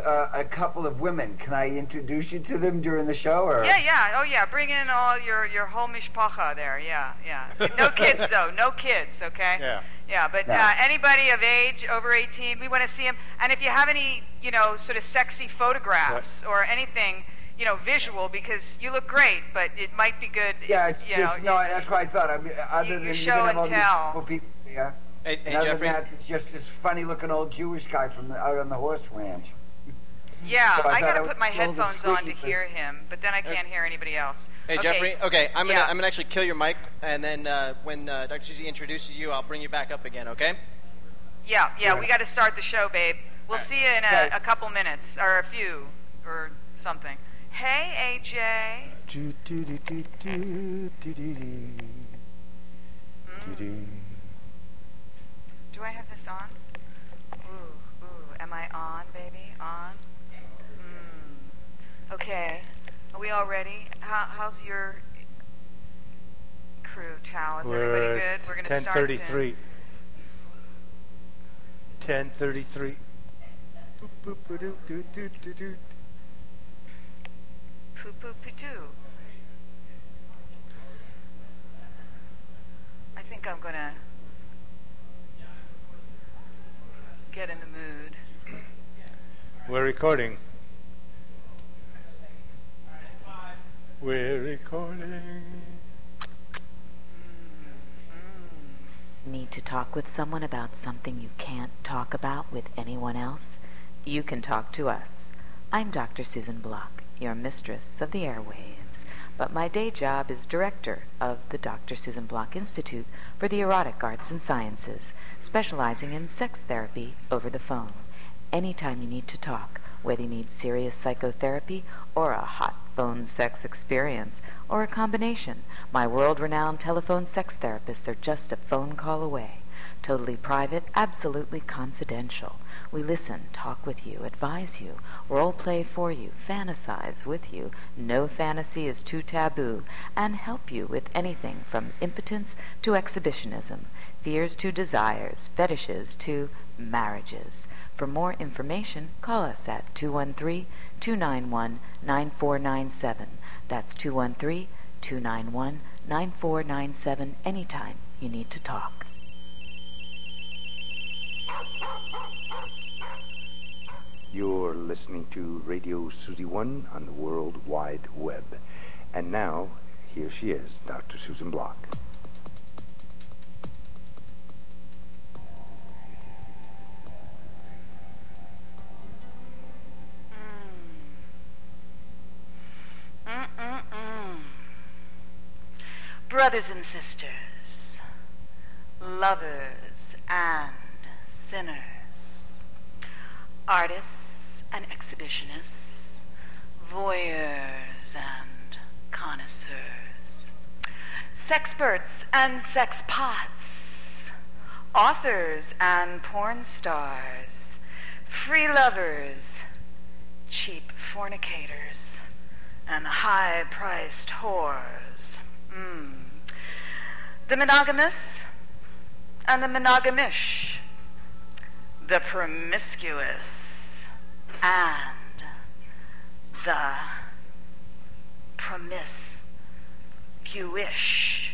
a couple of women. Can I introduce you to them during the show? Or? Yeah. Oh, yeah. Bring in all your whole mishpacha there. Yeah. No kids, though. No kids, okay? Yeah, but anybody of age, over 18, we want to see them. And if you have any, sort of sexy photographs or anything, visual, because you look great, but it might be good. Yeah, it's just, that's what I thought. I mean, other than show and tell. For people, yeah. Hey, other Jeffrey? than that, it's just this funny-looking old Jewish guy from out on the horse ranch. Yeah, so I got to put my headphones on to hear him, but then I can't hear anybody else. Hey, Jeffrey. Okay, I'm gonna actually kill your mic, and then when Dr. Susie introduces you, I'll bring you back up again. Okay? Yeah. We got to start the show, babe. We'll see you in a couple minutes, or a few, or something. Hey, AJ. Do I have this on? Ooh. Am I on, baby? On? Okay. Are we all ready? How's your crew, Tal? Is everybody good? We're going to start 10:33. 10:33. Poo-poo-poo-doo. I think I'm going to get in the mood. We're recording. We're recording. Need to talk with someone about something you can't talk about with anyone else? You can talk to us. I'm Dr. Susan Block, your mistress of the airwaves, but my day job is director of the Dr. Susan Block Institute for the Erotic Arts and Sciences, specializing in sex therapy over the phone. Anytime you need to talk, whether you need serious psychotherapy or a hot phone sex experience, or a combination, my world-renowned telephone sex therapists are just a phone call away. Totally private, absolutely confidential. We listen, talk with you, advise you, role play for you, fantasize with you. No fantasy is too taboo, and help you with anything from impotence to exhibitionism, fears to desires, fetishes to marriages. For more information, call us at 213-291-9497. That's 213-291-9497 anytime you need to talk. You're listening to Radio Susie One on the World Wide Web. And now, here she is, Dr. Susan Block. Brothers and sisters, lovers and sinners, artists and exhibitionists, voyeurs and connoisseurs, sexperts and sexpots, authors and porn stars, free lovers, cheap fornicators, and high-priced whores. The monogamous and the monogamish, the promiscuous and the promiscuish,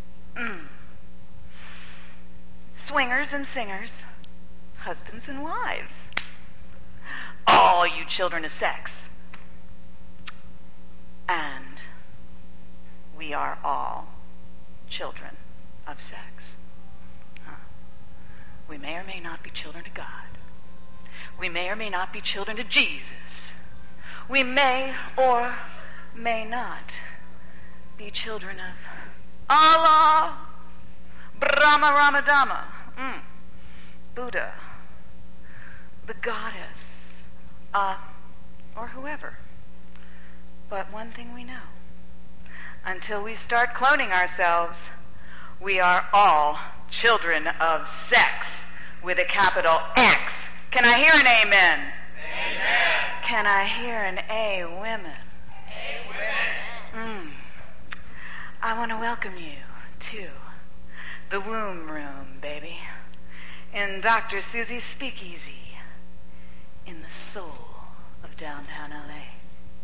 swingers and singers, husbands and wives, all you children of sex, and we are all children of sex. We may or may not be children of God. We may or may not be children of Jesus. We may or may not be children of Allah, Brahma Ramadama, Buddha, the goddess, or whoever. But one thing we know, until we start cloning ourselves, we are all children of sex with a capital X. Can I hear an amen? Amen. Can I hear an A, women? Amen. I want to welcome you to the womb room, baby, in Dr. Susie's speakeasy, in the soul downtown L.A.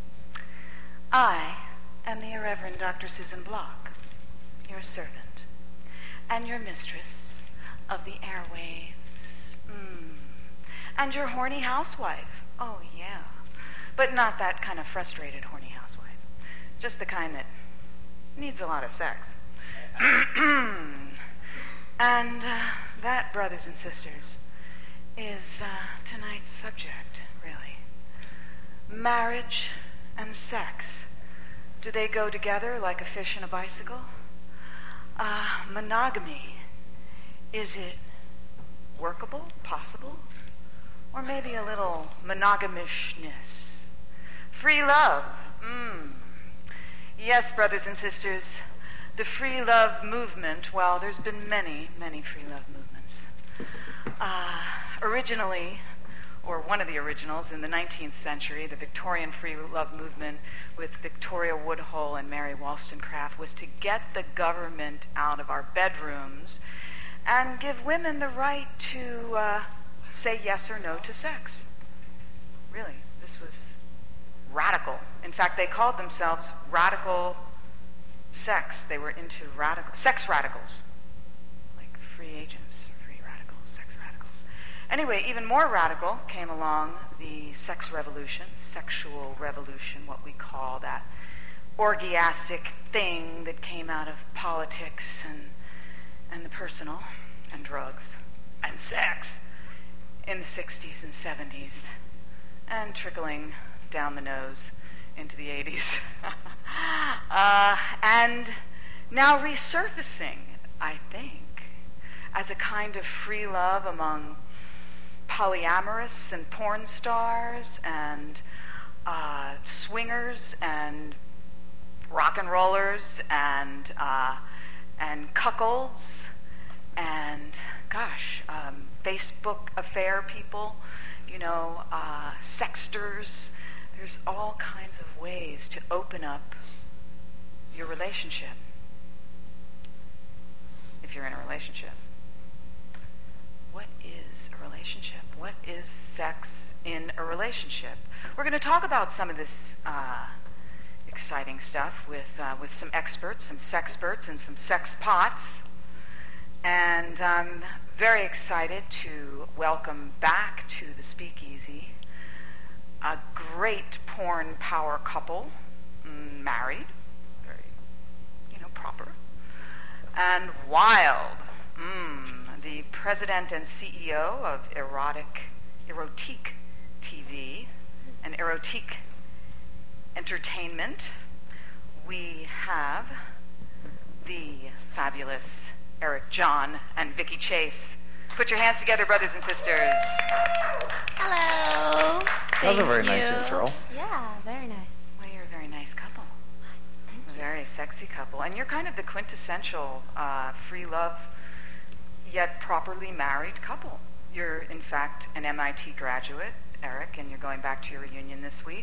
I am the Irreverend Dr. Susan Block, your servant, and your mistress of the airwaves. And your horny housewife. Oh, yeah. But not that kind of frustrated horny housewife. Just the kind that needs a lot of sex. And that, brothers and sisters, is tonight's subject, really. Marriage and sex. Do they go together like a fish and a bicycle? Monogamy. Is it workable, possible? Or maybe a little monogamishness? Free love. Yes, brothers and sisters, the free love movement, well, there's been many, many free love movements. Originally, or one of the originals in the 19th century, the Victorian free love movement with Victoria Woodhull and Mary Wollstonecraft was to get the government out of our bedrooms and give women the right to say yes or no to sex. Really, this was radical. In fact, they called themselves radical sex. They were into sex radicals, like free agents, free radicals, sex radicals. Anyway, even more radical came along the sex revolution, sexual revolution, what we call that orgiastic thing that came out of politics and the personal and drugs and sex in the 60s and 70s and trickling down the nose into the 80s. And now resurfacing, I think, as a kind of free love among polyamorous and porn stars and swingers and rock and rollers and cuckolds and, Facebook affair people, sexters. There's all kinds of ways to open up your relationship, if you're in a relationship. What is a relationship? What is sex in a relationship? We're going to talk about some of this exciting stuff with some experts, some sexperts, and some sex pots. And I'm very excited to welcome back to the Speakeasy a great porn power couple, married, very, proper, and wild. The president and CEO of Erotique TV and Erotique Entertainment. We have the fabulous Eric John and Vicki Chase. Put your hands together, brothers and sisters. Hello. That was a very nice intro. Yeah, very nice. Well, you're a very nice couple. Thank you. Very sexy couple. And you're kind of the quintessential free love, yet properly married couple. You're, in fact, an MIT graduate, Eric, and you're going back to your reunion this week.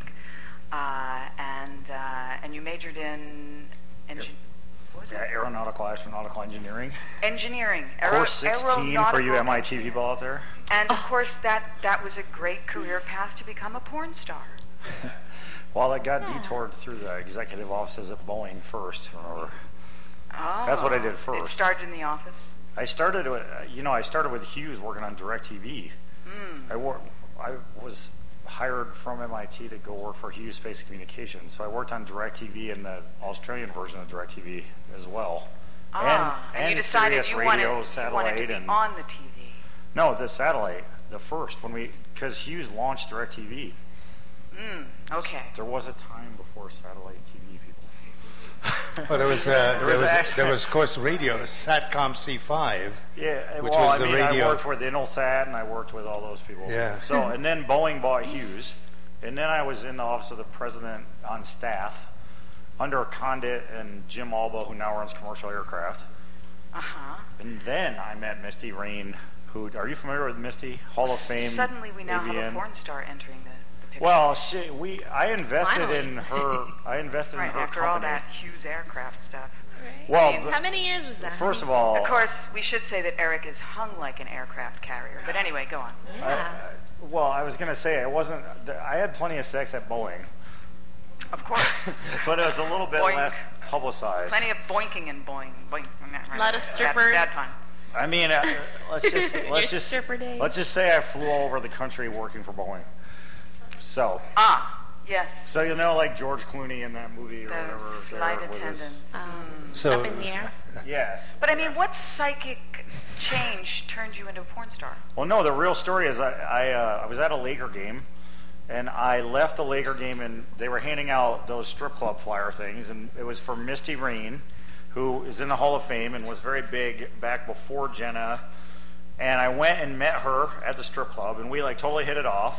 And you majored in what was it? Aeronautical astronautical engineering. Engineering. Course 16 for you MIT people out there. And of course, that was a great career path to become a porn star. Well, I got detoured through the executive offices at Boeing first. Remember? Oh, that's what I did first. It started in the office. I started with Hughes working on DirecTV. I was hired from MIT to go work for Hughes Space Communications. So I worked on DirecTV and the Australian version of DirecTV as well. And you decided Sirius you radio, wanted satellite, to be and on the TV. No, the satellite, the first because Hughes launched DirecTV. Okay. There was a time before satellite TV, people. Well, there was of course radio, Satcom C5. Yeah, which was the radio. I worked with Intelsat and I worked with all those people. Yeah. So, and then Boeing bought Hughes, and then I was in the office of the president on staff under Condit and Jim Alba, who now runs commercial aircraft. And then I met Misty Rain, who, are you familiar with Misty? Hall of Fame. Suddenly we now AVN. have a porn star entering the picture. Well, I invested in her. I invested right, in her after company. all that Hughes aircraft stuff. Right. Well, How many years was that? First of all, Of course, we should say that Eric is hung like an aircraft carrier. But anyway, go on. Yeah. Well, I was gonna say I had plenty of sex at Boeing. Of course. But it was a little bit less publicized. Plenty of boinking and boing. A lot of strippers. Bad pun. I mean, let's just say I flew all over the country working for Boeing. So. Yes. So you know, like George Clooney in that movie or those whatever. flight attendants. So, up in the air. Yes. But I mean, what psychic change turned you into a porn star? Well, no, the real story is I was at a Laker game, and I left the Laker game, and they were handing out those strip club flyer things, and it was for Misty Rain, who is in the Hall of Fame and was very big back before Jenna. And I went and met her at the strip club, and we like totally hit it off.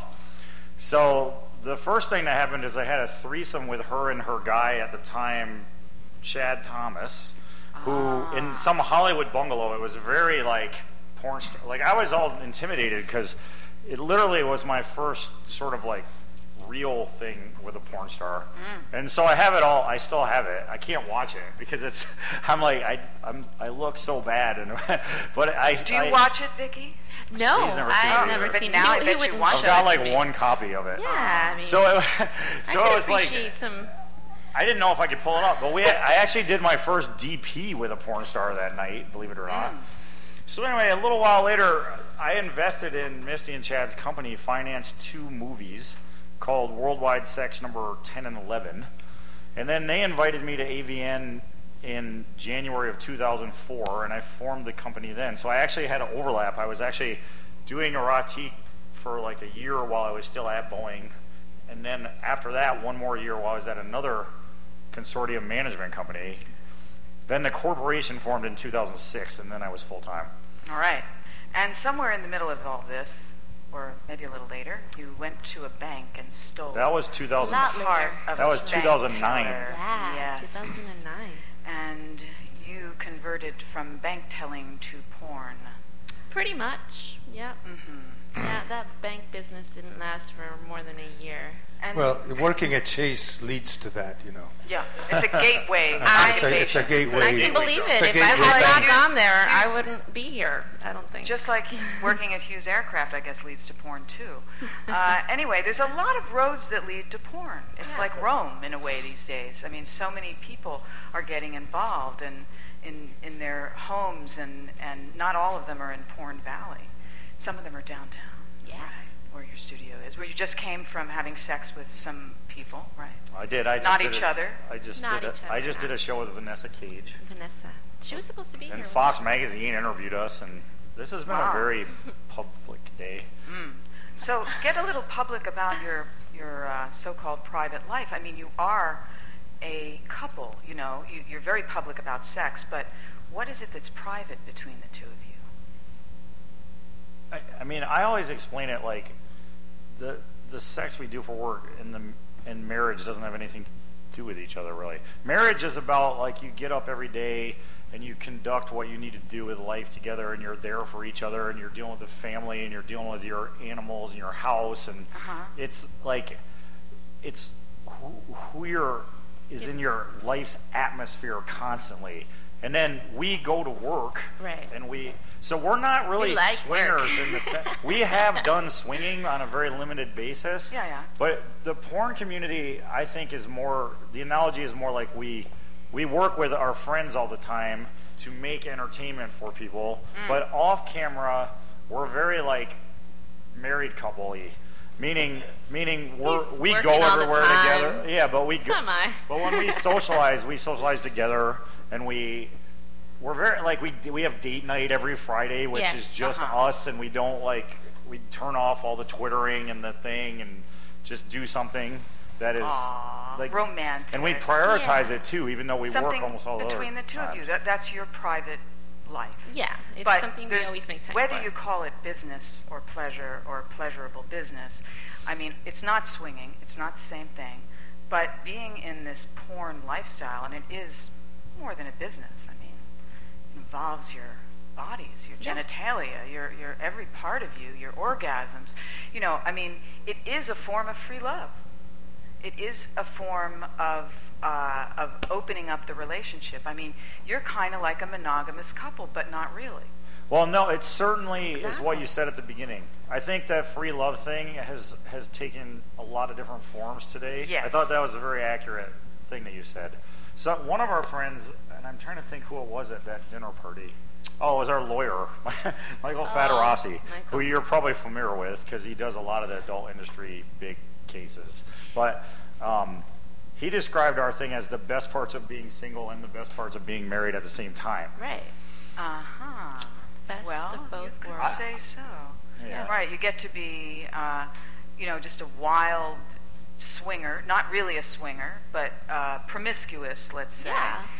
So the first thing that happened is I had a threesome with her and her guy at the time, Chad Thomas, who in some Hollywood bungalow. It was very like porn star. Like I was all intimidated because it literally was my first sort of like real thing with a porn star. And so I have it all. I still have it. I can't watch it because it's. I'm like I look so bad. And but Do you watch it, Vicky? No, I've never seen it. Now I bet you watch it. I've got like one copy of it. Yeah, I mean, so it was like. Some... I didn't know if I could pull it up, but I actually did my first DP with a porn star that night, believe it or not. So anyway, a little while later, I invested in Misty and Chad's company, financed 2 movies called Worldwide Sex number 10 and 11. And then they invited me to AVN in January of 2004, and I formed the company then. So I actually had an overlap. I was actually doing erotique for like a year while I was still at Boeing. And then after that, one more year while I was at another consortium management company. Then the corporation formed in 2006, and then I was full-time. All right. And somewhere in the middle of all this, or maybe a little later, you went to a bank and stole. That was 2000. That was 2009. Yeah, yes. 2009. And you converted from bank telling to porn. Pretty much, yeah. Yeah, that bank business didn't last for more than a year. And well, working at Chase leads to that, you know. Yeah, it's a gateway. It's a gateway. I can believe it. If I had not gone there, I wouldn't be here, I don't think. Just like working at Hughes Aircraft, I guess, leads to porn, too. Anyway, there's a lot of roads that lead to porn. It's like Rome, in a way, these days. I mean, so many people are getting involved in their homes, and not all of them are in Porn Valley. Some of them are downtown. Yeah. Right, where your studio is, where you just came from having sex with some people, right? I did. Not each other. I just did a show with Vanessa Cage. Vanessa. She was supposed to be here. And Fox Magazine interviewed us, and this has been a very public day. So get a little public about your so-called private life. I mean, you are a couple, you know. You're very public about sex, but what is it that's private between the two of you? I mean, I always explain it like the sex we do for work and marriage doesn't have anything to do with each other, really. Marriage is about, like, you get up every day and you conduct what you need to do with life together, and you're there for each other, and you're dealing with the family, and you're dealing with your animals and your house, and it's like, it's who is in your life's atmosphere constantly. And then we go to work, right? And so we're not really swingers in the sense. We have done swinging on a very limited basis. Yeah. But the porn community, I think, is more. The analogy is more like we work with our friends all the time to make entertainment for people. But off camera, we're very like married couple-y. Meaning we go everywhere together. Yeah, but we go. But when we socialize together. And we're very like we have date night every Friday, which is just us, and we don't we turn off all the twittering and the thing and just do something that is like romantic. And we prioritize it too, even though we work almost all the other between the two of you. That's your private life. Yeah, it's something we always make time for. Whether you call it business or pleasure or pleasurable business, I mean, it's not swinging. It's not the same thing. But being in this porn lifestyle, and it is more than a business. I mean, it involves your bodies, your genitalia, your every part of you, your orgasms. You know, I mean, it is a form of free love. It is a form of opening up the relationship. I mean, you're kind of like a monogamous couple, but not really. Well, no, it certainly is what you said at the beginning. I think that free love thing has taken a lot of different forms today. Yes. I thought that was a very accurate thing that you said. So one of our friends, and I'm trying to think who it was at that dinner party. Oh, it was our lawyer, Michael Faderossi, who you're probably familiar with because he does a lot of the adult industry big cases. But he described our thing as the best parts of being single and the best parts of being married at the same time. Right. Best of both you worlds. could say so. Yeah. Right, you get to be, just a wild swinger, not really a swinger, but promiscuous, let's say,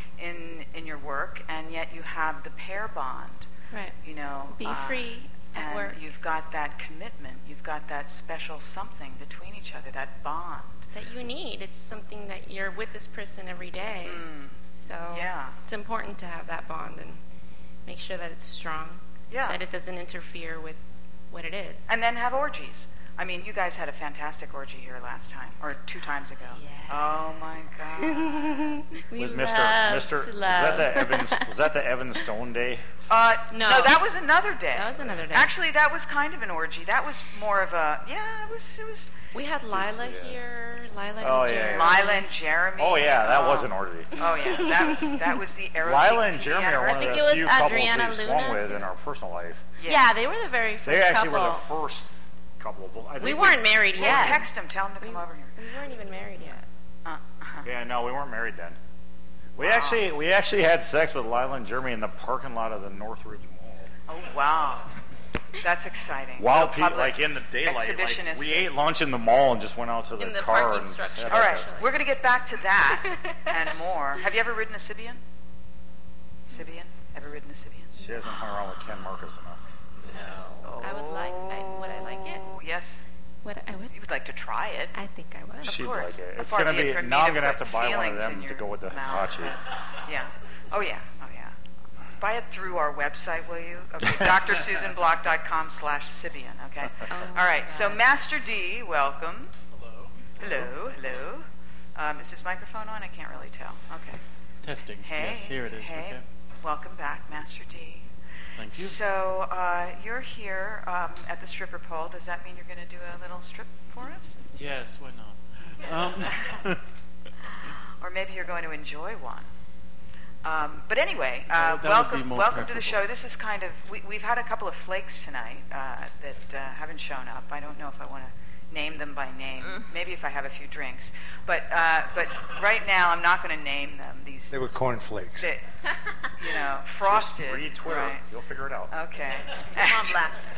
in your work, and yet you have the pair bond. Right. Be free at work. And you've got that commitment. You've got that special something between each other, that bond. That you need. It's something that you're with this person every day. So it's important to have that bond and make sure that it's strong. Yeah. That it doesn't interfere with what it is. And then have orgies. I mean, you guys had a fantastic orgy here last time, or 2 times ago. Yeah. Oh my God. With Mr. Was that the Evan Stone day? No, that was another day. That was another day. Actually, that was kind of an orgy. That was more of a it was. We had Lila here, Lila and Jeremy. Lila and Jeremy. Oh yeah, that was an orgy. Oh yeah, that was the erotic. Lila and Jeremy are one of the few couples we've swung with in our personal life. Yeah, they were the very first couple. They actually were the first couple. We weren't married yet. Text them, tell them to come over here. We weren't even married yet. Yeah, no, we weren't married then. We actually had sex with Lila and Jeremy in the parking lot of the Northridge Mall. Oh wow. That's exciting. Wild people, like in the daylight. Like, we ate lunch in the mall and just went out to the car. Parking structure. All right, we're going to get back to that and more. Have you ever ridden a Sibian? Sibian? Ever ridden a Sibian? She hasn't hung around with Ken Marcus enough. No. I would like. Would I like it? Yes. Would I would? You would like to try it. I think I would. She'd of course. like it. It's going to be now. I'm going to have to buy one of them to go with the Hitachi. Yeah. Oh yeah. Buy it through our website, will you? Okay, drsusanblock.com/Sibian, okay? All right, so Master D, welcome. Hello. Is this microphone on? I can't really tell. Okay. Testing. Hey. Yes, here it is. Hey. Okay. Welcome back, Master D. Thank you. So you're here at the stripper pole. Does that mean you're going to do a little strip for us? Yes, why not? Or maybe you're going to enjoy one. But anyway, that welcome to the show. This is kind of, we've had a couple of flakes tonight that haven't shown up. I don't know if I want to name them by name. Maybe if I have a few drinks. But right now, I'm not going to name them. They were cornflakes. Frosted. Just read Twitter. Right. You'll figure it out. Okay. I'm on blast.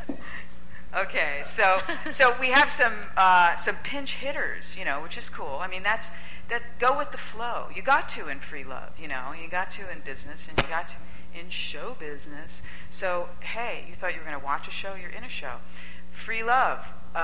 Okay, so we have some pinch hitters, which is cool. I mean, that go with the flow. You got to in free love, you got to in business, and you got to in show business. So hey, you thought you were going to watch a show? You're in a show. Free love.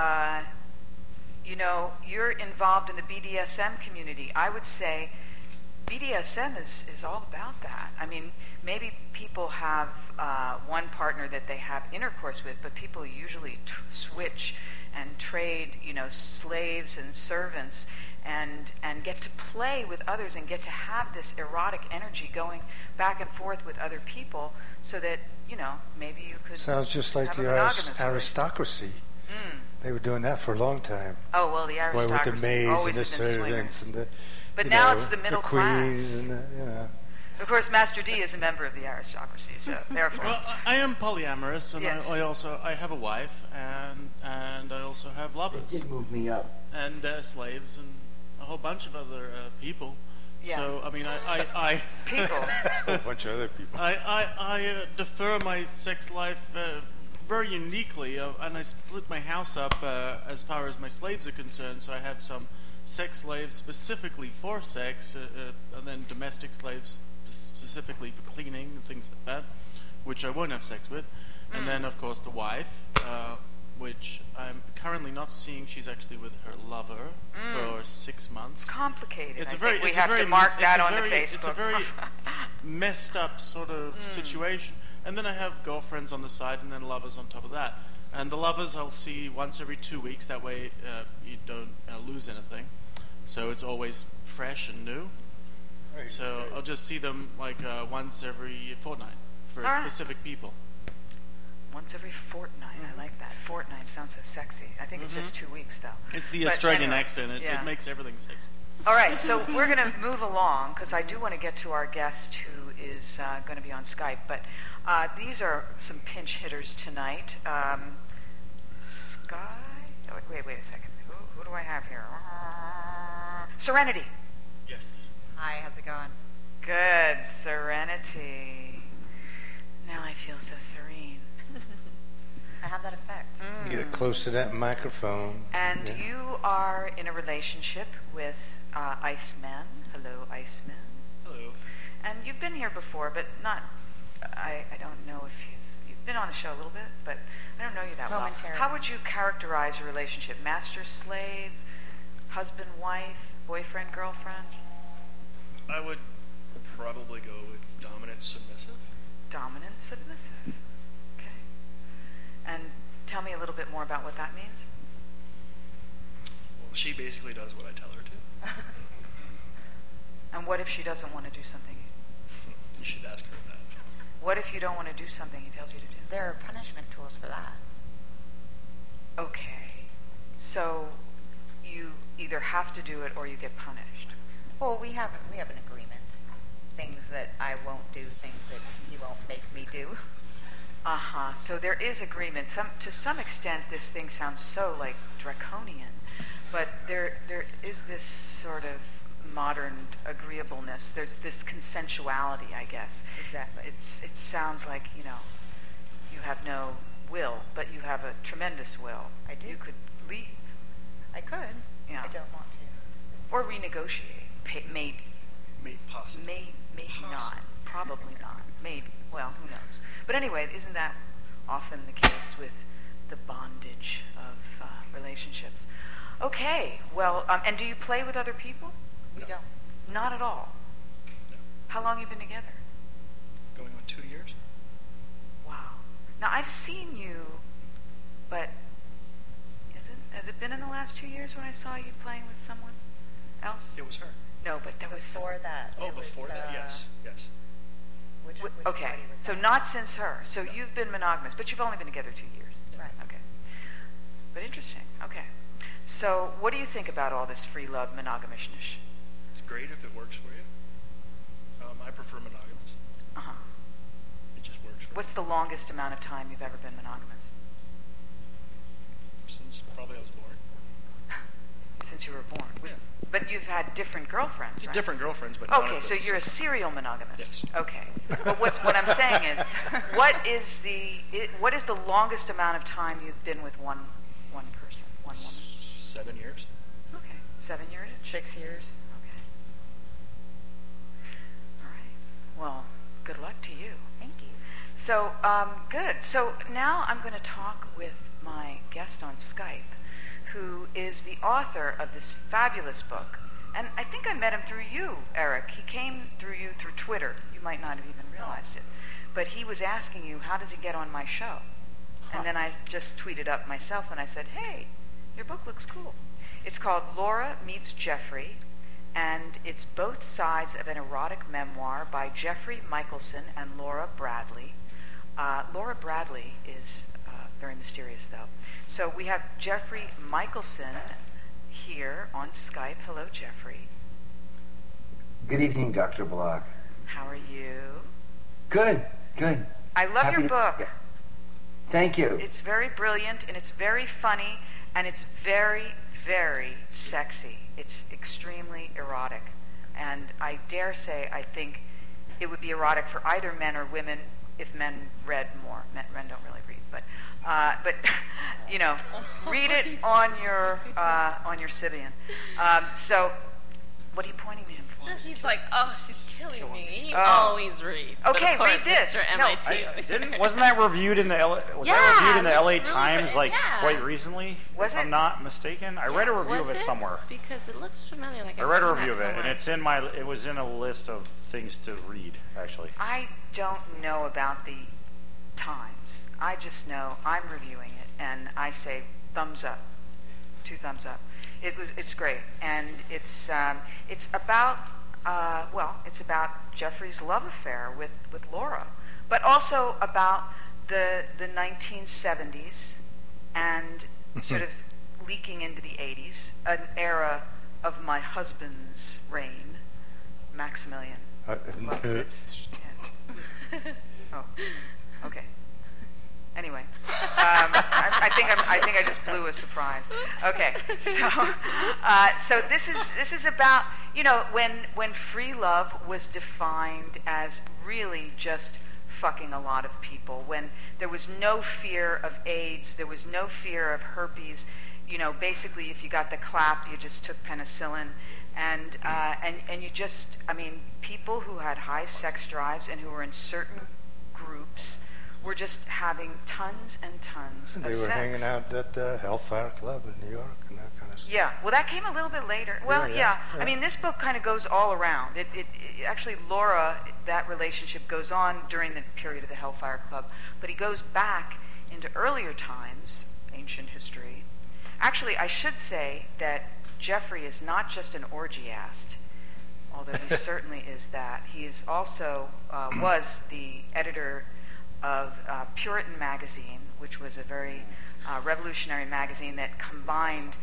You're involved in the BDSM community. I would say BDSM is all about that. I mean, maybe people have one partner that they have intercourse with, but people usually switch and trade, slaves and servants, and get to play with others and get to have this erotic energy going back and forth with other people, so that maybe you could. Sounds just like the aristocracy. They were doing that for a long time. Oh well, the aristocracy. With the maids and the servants and the. But now it's the middle the class. queens and the, Of course, Master D is a member of the aristocracy, so therefore. Well, I am polyamorous, and yes. I have a wife, and I also have lovers. It did move me up. And slaves, and a whole bunch of other people. Yeah. So I mean, I people. a whole bunch of other people. I defer my sex life very uniquely, and I split my house up as far as my slaves are concerned. So I have some sex slaves specifically for sex, and then domestic slaves specifically for cleaning and things like that, which I won't have sex with. And then, of course, the wife, which I'm currently not seeing. She's actually with her lover for 6 months. It's complicated. It's we have to mark that on the Facebook. It's a very messed up sort of situation. And then I have girlfriends on the side, and then lovers on top of that. And the lovers I'll see once every 2 weeks. That way you don't lose anything. So it's always fresh and new. Right. So I'll just see them like once every fortnight for specific people. Once every fortnight. I like that. Fortnight sounds so sexy. I think it's just 2 weeks, though. It's the Australian accent. It makes everything sexy. All right, so we're going to move along because I do want to get to our guest who is going to be on Skype. But these are some pinch hitters tonight. Sky? Oh, wait a second. Who do I have here? Serenity. Yes. Hi, how's it going? Good, Serenity. Now I feel so serene. I have that effect. Get close to that microphone. And you are in a relationship with Iceman. Hello, Iceman. Hello. And you've been here before, but not. I don't know if you've been on the show a little bit, but I don't know you that well. How would you characterize your relationship? Master, slave, husband, wife, boyfriend, girlfriend? I would probably go with dominant, submissive. Dominant, submissive. Okay. And tell me a little bit more about what that means. Well, she basically does what I tell her to. And what if she doesn't want to do something? You should ask her that. What if you don't want to do something he tells you to do? There are punishment tools for that. Okay. So you either have to do it or you get punished. Well, we have an agreement. Things that I won't do, things that he won't make me do. Uh-huh. So there is agreement. To some extent, this thing sounds so like draconian, but there is this sort of modern agreeableness. There's this consensuality, I guess. Exactly. It sounds like, you have no will, but you have a tremendous will. I do. You could leave. I could. Yeah. I don't want to. Or renegotiate. Maybe. Maybe possibly. Maybe not. Probably not. Maybe. Well, who knows? But anyway, isn't that often the case with the bondage of relationships? Okay. Well, and do you play with other people? We don't. Not at all? No. How long have you been together? Going on 2 years. Wow. Now, I've seen you, but has it been in the last 2 years when I saw you playing with someone else? It was her. No, but there was before that. Oh, before that, yes. Which okay, party was so that? Not since her. So you've been monogamous, but you've only been together 2 years. Right. Okay. But interesting. Okay. So what do you think about all this free love monogamous-ish? It's great if it works for you. I prefer monogamous. Uh-huh. It just works for me. What's the longest amount of time you've ever been monogamous? Since probably I was born. Since you were born. Yeah. But you've had different girlfriends, right? Different girlfriends, but okay, so you're a serial monogamous. Yes. Okay. But what I'm saying is, what is the longest amount of time you've been with one person, one woman? 7 years. Okay, 7 years. 6 years. Okay. All right. Well, good luck to you. Thank you. So, good. So now I'm going to talk with my guest on Skype, who is the author of this fabulous book. And I think I met him through you, Eric. He came through you through Twitter. You might not have even realized it. But he was asking you, how does he get on my show? And then I just tweeted up myself and I said, hey, your book looks cool. It's called Laura Meets Jeffrey, and it's both sides of an erotic memoir by Jeffrey Michelson and Laura Bradley. Laura Bradley is very mysterious, though. So we have Jeffrey Michelson here on Skype. Hello, Jeffrey. Good evening, Dr. Block. How are you? Good. I love your book. Yeah. Thank you. It's very brilliant, and it's very funny, and it's very, very sexy. It's extremely erotic. And I dare say I think it would be erotic for either men or women if men read more. Men don't really read, but read it on your Sybian. So, what are you pointing me in for? He's like, oh, she's killing me. He always reads. Okay, read this. Wasn't that reviewed in the LA Times quite recently? Was if it? I'm not mistaken. I read a review of it somewhere. Because it looks familiar. I read a review of it, and it was in a list of things to read. Actually, I don't know about the Times. I just know I'm reviewing it, and I say thumbs up, 2 thumbs up. It's great, and it's about Jeffrey's love affair with Laura, but also about the 1970s and sort of leaking into the 80s, an era of my husband's reign, Maximilian. Oh, okay. Anyway, I think I just blew a surprise. Okay, so this is about, you know, when free love was defined as really just fucking a lot of people, when there was no fear of AIDS, there was no fear of herpes. You know, basically, if you got the clap, you just took penicillin, and you just, I mean, people who had high sex drives and who were in certain groups were just having tons and tons of sex. They were hanging out at the Hellfire Club in New York and that kind of stuff. Yeah, well, that came a little bit later. Well, yeah. I mean, this book kind of goes all around. It actually, Laura, that relationship goes on during the period of the Hellfire Club, but he goes back into earlier times, ancient history. Actually, I should say that Jeffrey is not just an orgiast, although he certainly is that. He is also was the editor of Puritan Magazine, which was a very revolutionary magazine that combined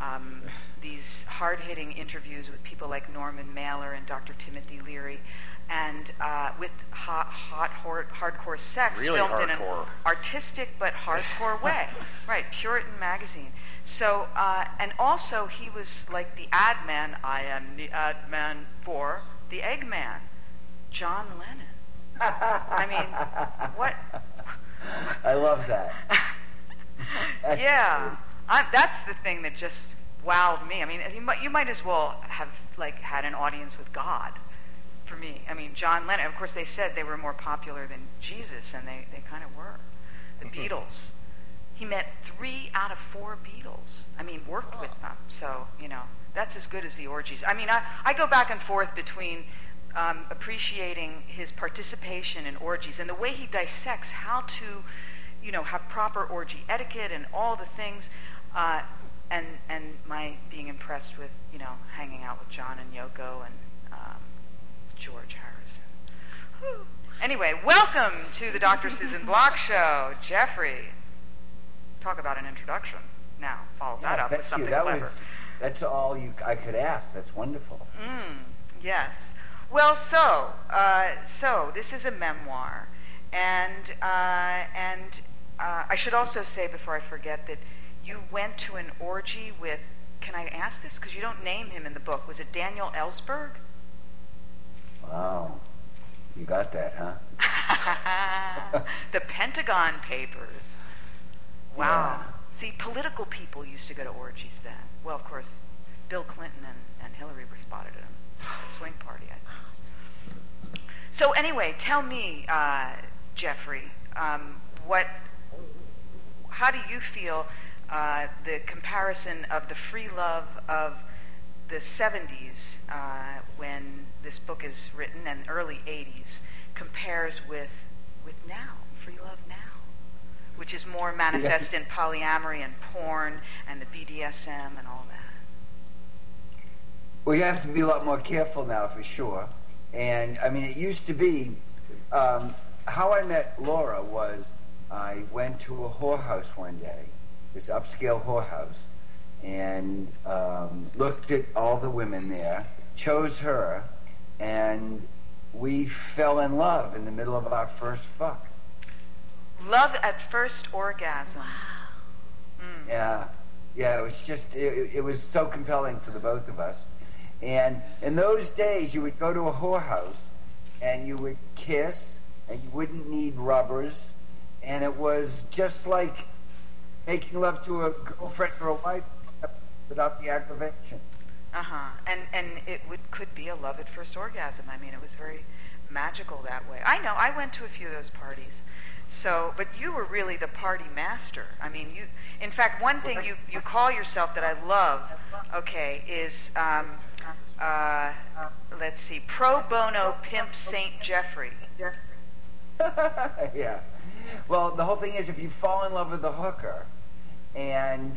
these hard-hitting interviews with people like Norman Mailer and Dr. Timothy Leary, and with hardcore sex really filmed hardcore. In an artistic but hardcore way. Right, Puritan Magazine. So, and also he was like the ad man. I am the ad man for the Eggman, John Lennon. I mean, what? I love that. Yeah, that's the thing that just wowed me. I mean, you might as well have like had an audience with God. For me, I mean, John Lennon. Of course, they said they were more popular than Jesus, and they kind of were. The Beatles. He met 3 out of 4 Beatles. I mean, worked with them. So, you know, that's as good as the orgies. I mean, I go back and forth between appreciating his participation in orgies and the way he dissects how to, you know, have proper orgy etiquette and all the things, and my being impressed with, you know, hanging out with John and Yoko and George Harrison. Whew. Anyway, welcome to the Dr. Susan Block Show, Jeffrey. Talk about an introduction. Now, follow that up with something clever. That's all I could ask. That's wonderful. Yes. Well, so this is a memoir, and I should also say before I forget that you went to an orgy with. Can I ask this? Because you don't name him in the book. Was it Daniel Ellsberg? Wow, you got that, huh? The Pentagon Papers. Wow. Yeah. See, political people used to go to orgies then. Well, of course, Bill Clinton and Hillary were spotted at a swing party, I think. So anyway, tell me, Jeffrey, how do you feel the comparison of the free love of the 70s when this book is written and early 80s compares with now, free love now? Which is more manifest in polyamory and porn and the BDSM and all that. Well, you have to be a lot more careful now, for sure. And, I mean, it used to be... how I met Laura was I went to a whorehouse one day, this upscale whorehouse, and looked at all the women there, chose her, and we fell in love in the middle of our first fuck. Love at first orgasm. Wow. Yeah, it was just, it was so compelling for the both of us. And in those days, you would go to a whorehouse, and you would kiss, and you wouldn't need rubbers, and it was just like making love to a girlfriend or a wife without the aggravation. And it could be a love at first orgasm. I mean, it was very magical that way. I know, I went to a few of those parties. So, but you were really the party master. I mean, you. In fact, one thing you call yourself that I love, okay, is let's see, pro bono pimp Saint Jeffrey. Yeah. Well, the whole thing is, if you fall in love with a hooker, and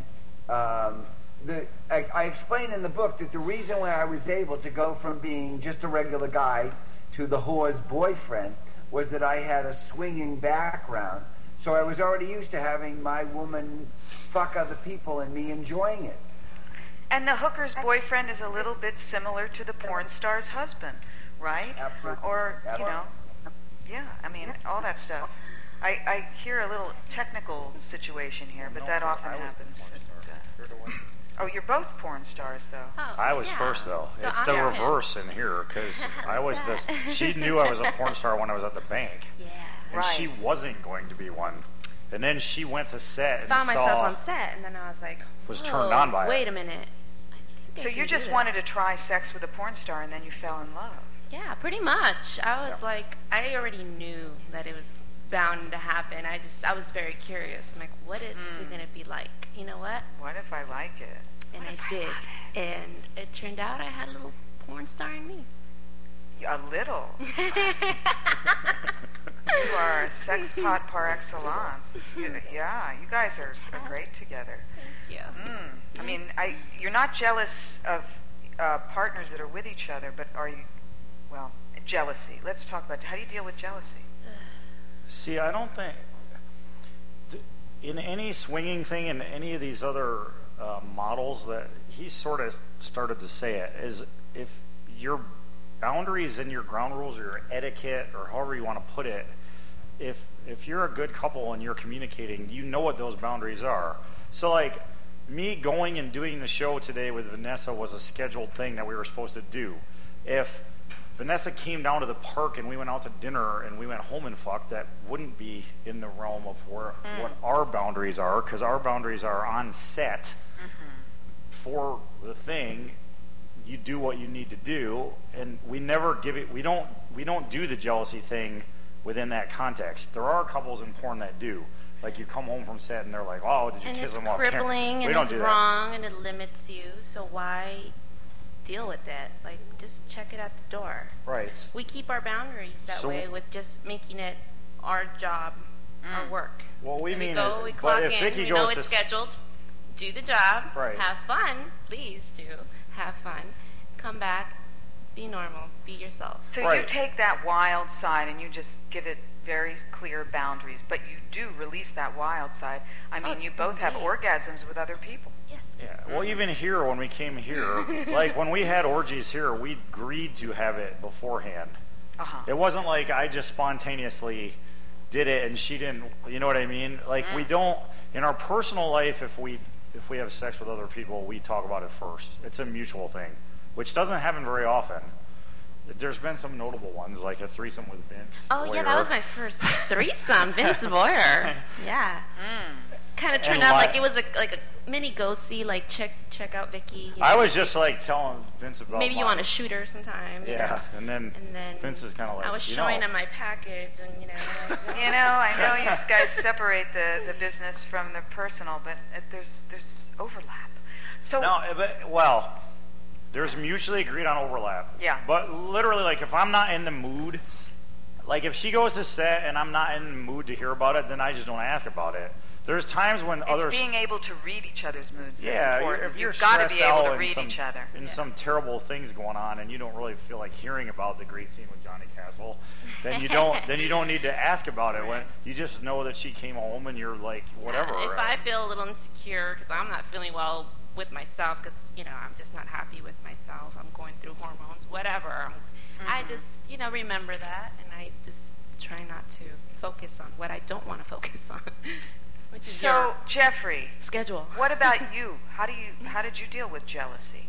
I explain in the book that the reason why I was able to go from being just a regular guy to the whore's boyfriend was that I had a swinging background. So I was already used to having my woman fuck other people and me enjoying it. And the hooker's boyfriend is a little bit similar to the porn star's husband, right? Absolutely. Or, you know, yeah, I mean, all that stuff. I hear a little technical situation here, but that often happens. Oh, you're both porn stars, though. Oh, I was first, though. So it's the reverse in here, because I was she knew I was a porn star when I was at the bank. Yeah. And she wasn't going to be one. And then she went to set and found myself on set, and then I was like, was turned on by it. Wait a minute. So you just wanted to try sex with a porn star, and then you fell in love. Yeah, pretty much. I was like, I already knew that it was bound to happen. I was very curious. I'm like, what is it going to be like? You know what? What if I like it? And I did. And it turned out I had a little porn star in me. A little. You are a sex pot par excellence. You guys are great together. Thank you. I mean, you're not jealous of partners that are with each other, but are you? Well, jealousy. Let's talk about how do you deal with jealousy? See, I don't think in any swinging thing and any of these other models that he sort of started to say it is if your boundaries and your ground rules or your etiquette or however you want to put it, if you're a good couple and you're communicating, you know what those boundaries are. So like me going and doing the show today with Vanessa was a scheduled thing that we were supposed to do. If Vanessa came down to the park and we went out to dinner and we went home and fucked, that wouldn't be in the realm of what our boundaries are, because our boundaries are on set for the thing. You do what you need to do, and we never give it. We don't do the jealousy thing within that context. There are couples in porn that do. Like you come home from set and they're like, "Oh, did you kiss them off camera?" And it's crippling, and it's wrong, and it limits you. So why deal with it? Like, just check it at the door. Right. We keep our boundaries that way with just making it our job, our work. Well, we mean we clock in. We know it's scheduled. Do the job. Right. Have fun. Please do. Have fun. Come back. Be normal. Be yourself. So you take that wild side and you just give it very clear boundaries, but you do release that wild side. I mean, you both have orgasms with other people. Yes. Yeah. Well, even here, when we came here, like when we had orgies here, we agreed to have it beforehand. It wasn't like I just spontaneously did it and she didn't. You know what I mean? Like we don't in our personal life. If we have sex with other people, we talk about it first. It's a mutual thing, which doesn't happen very often. There's been some notable ones, like a threesome with Vince. Oh, Boyer. Yeah, that was my first threesome, Vince Boyer. Yeah. Kind of turned out like it was like a mini go-see, like check out Vicky. I was just like telling Vince about maybe you want to shoot her sometime. Yeah, and then Vince is kind of like, I was showing him my package, and I know you guys separate the business from the personal, but there's overlap. So there's mutually agreed on overlap. Yeah. But literally, like, if I'm not in the mood, like, if she goes to set and I'm not in the mood to hear about it, then I just don't ask about it. There's times when it's being able to read each other's moods. Yeah, important. If you've got to be able to read some, each other. And some terrible things going on, and you don't really feel like hearing about the great scene with Johnny Castle, then you don't need to ask about it. When you just know that she came home and you're like, whatever. If I feel a little insecure because I'm not feeling well with myself, because I'm just not happy with myself, I'm going through hormones, whatever. I just remember that, and I just try not to focus on what I don't want to focus on. Which is so, Jeffrey, schedule. What about you? How did you deal with jealousy?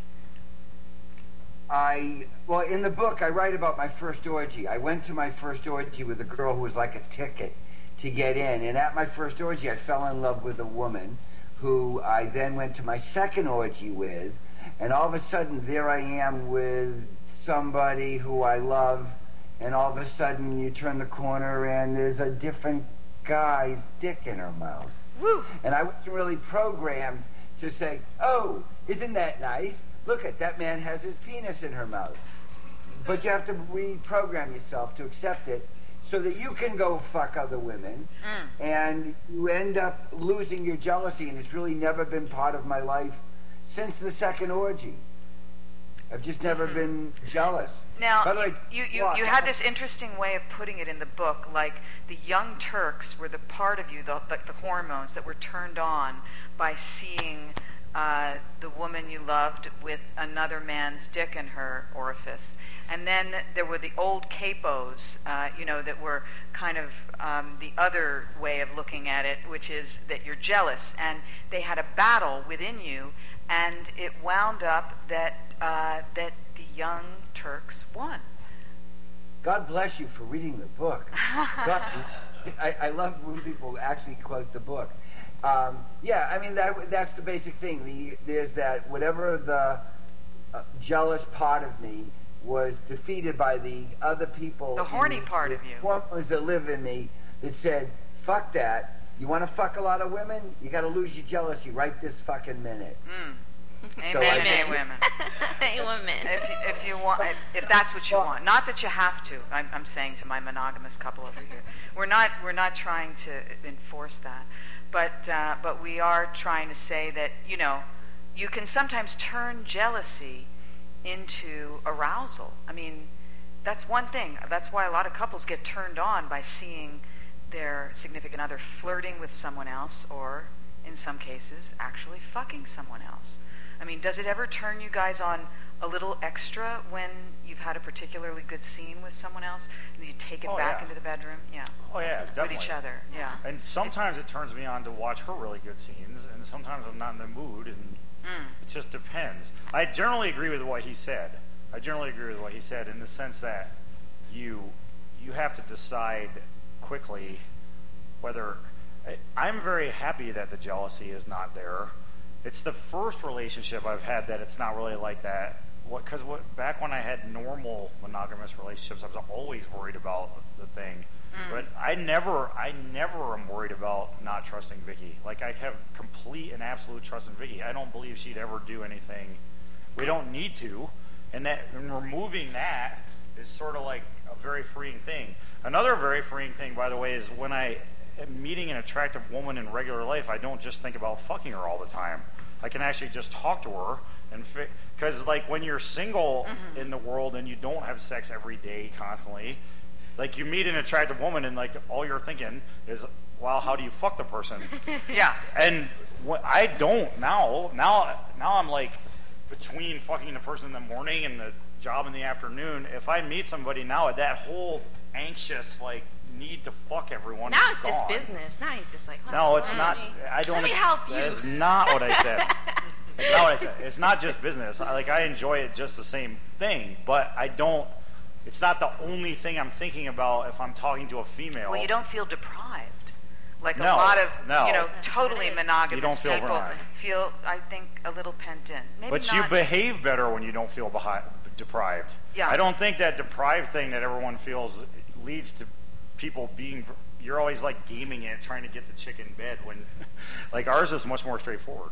In the book, I write about my first orgy. I went to my first orgy with a girl who was like a ticket to get in, and at my first orgy, I fell in love with a woman who I then went to my second orgy with, and all of a sudden, there I am with somebody who I love, and all of a sudden, you turn the corner, and there's a different guy's dick in her mouth. Woo. And I wasn't really programmed to say, "Oh, isn't that nice? Look at that man has his penis in her mouth." But you have to reprogram yourself to accept it so that you can go fuck other women, and you end up losing your jealousy, and it's really never been part of my life since the second orgy. I've just never been jealous. Now, by the way, you had this interesting way of putting it in the book, like the young Turks were the part of you, the hormones that were turned on by seeing the woman you loved with another man's dick in her orifice. And then there were the old capos, that were kind of the other way of looking at it, which is that you're jealous. And they had a battle within you, and it wound up that the young Turks won. God bless you for reading the book. I love when people actually quote the book. That's the basic thing. There's that whatever the jealous part of me was defeated by the other people. The horny part of you. Hormones that live in me that said, fuck that. You want to fuck a lot of women? You got to lose your jealousy right this fucking minute. Amen, women. If you want, if that's what you want, not that you have to. I'm saying to my monogamous couple over here, we're not trying to enforce that, but we are trying to say that you can sometimes turn jealousy into arousal. I mean, that's one thing. That's why a lot of couples get turned on by seeing their significant other flirting with someone else, or in some cases actually fucking someone else. I mean, does it ever turn you guys on a little extra when you've had a particularly good scene with someone else and you take it back into the bedroom? Yeah. Oh yeah, definitely. With each other. Yeah. And sometimes it turns me on to watch her really good scenes, and sometimes I'm not in the mood, and it just depends. I generally agree with what he said. In the sense that you have to decide quickly whether. I'm very happy that the jealousy is not there. It's the first relationship I've had that it's not really like that. Because back when I had normal monogamous relationships, I was always worried about the thing. But I never am worried about not trusting Vicky. Like, I have complete and absolute trust in Vicky. I don't believe she'd ever do anything. We don't need to. And removing that is sort of like a very freeing thing. Another very freeing thing, by the way, is when I am meeting an attractive woman in regular life, I don't just think about fucking her all the time. I can actually just talk to her, because like when you're single in the world and you don't have sex every day constantly, like you meet an attractive woman and like all you're thinking is, well, how do you fuck the person? Yeah. And I don't now I'm like between fucking the person in the morning and the job in the afternoon. If I meet somebody now, that whole anxious like need to fuck everyone. Now it's just business. Now he's just like, no, it's not. I don't. Let me help you. That is not what I said. It's not what I said. It's not just business. I enjoy it just the same thing, but I don't. It's not the only thing I'm thinking about if I'm talking to a female. Well, you don't feel deprived. Like a lot of totally monogamous people feel, I think, a little pent in. Maybe but you behave better when you don't feel deprived. Yeah. I don't think that deprived thing that everyone feels leads to people being. You're always like gaming it, trying to get the chick in bed when, like, ours is much more straightforward.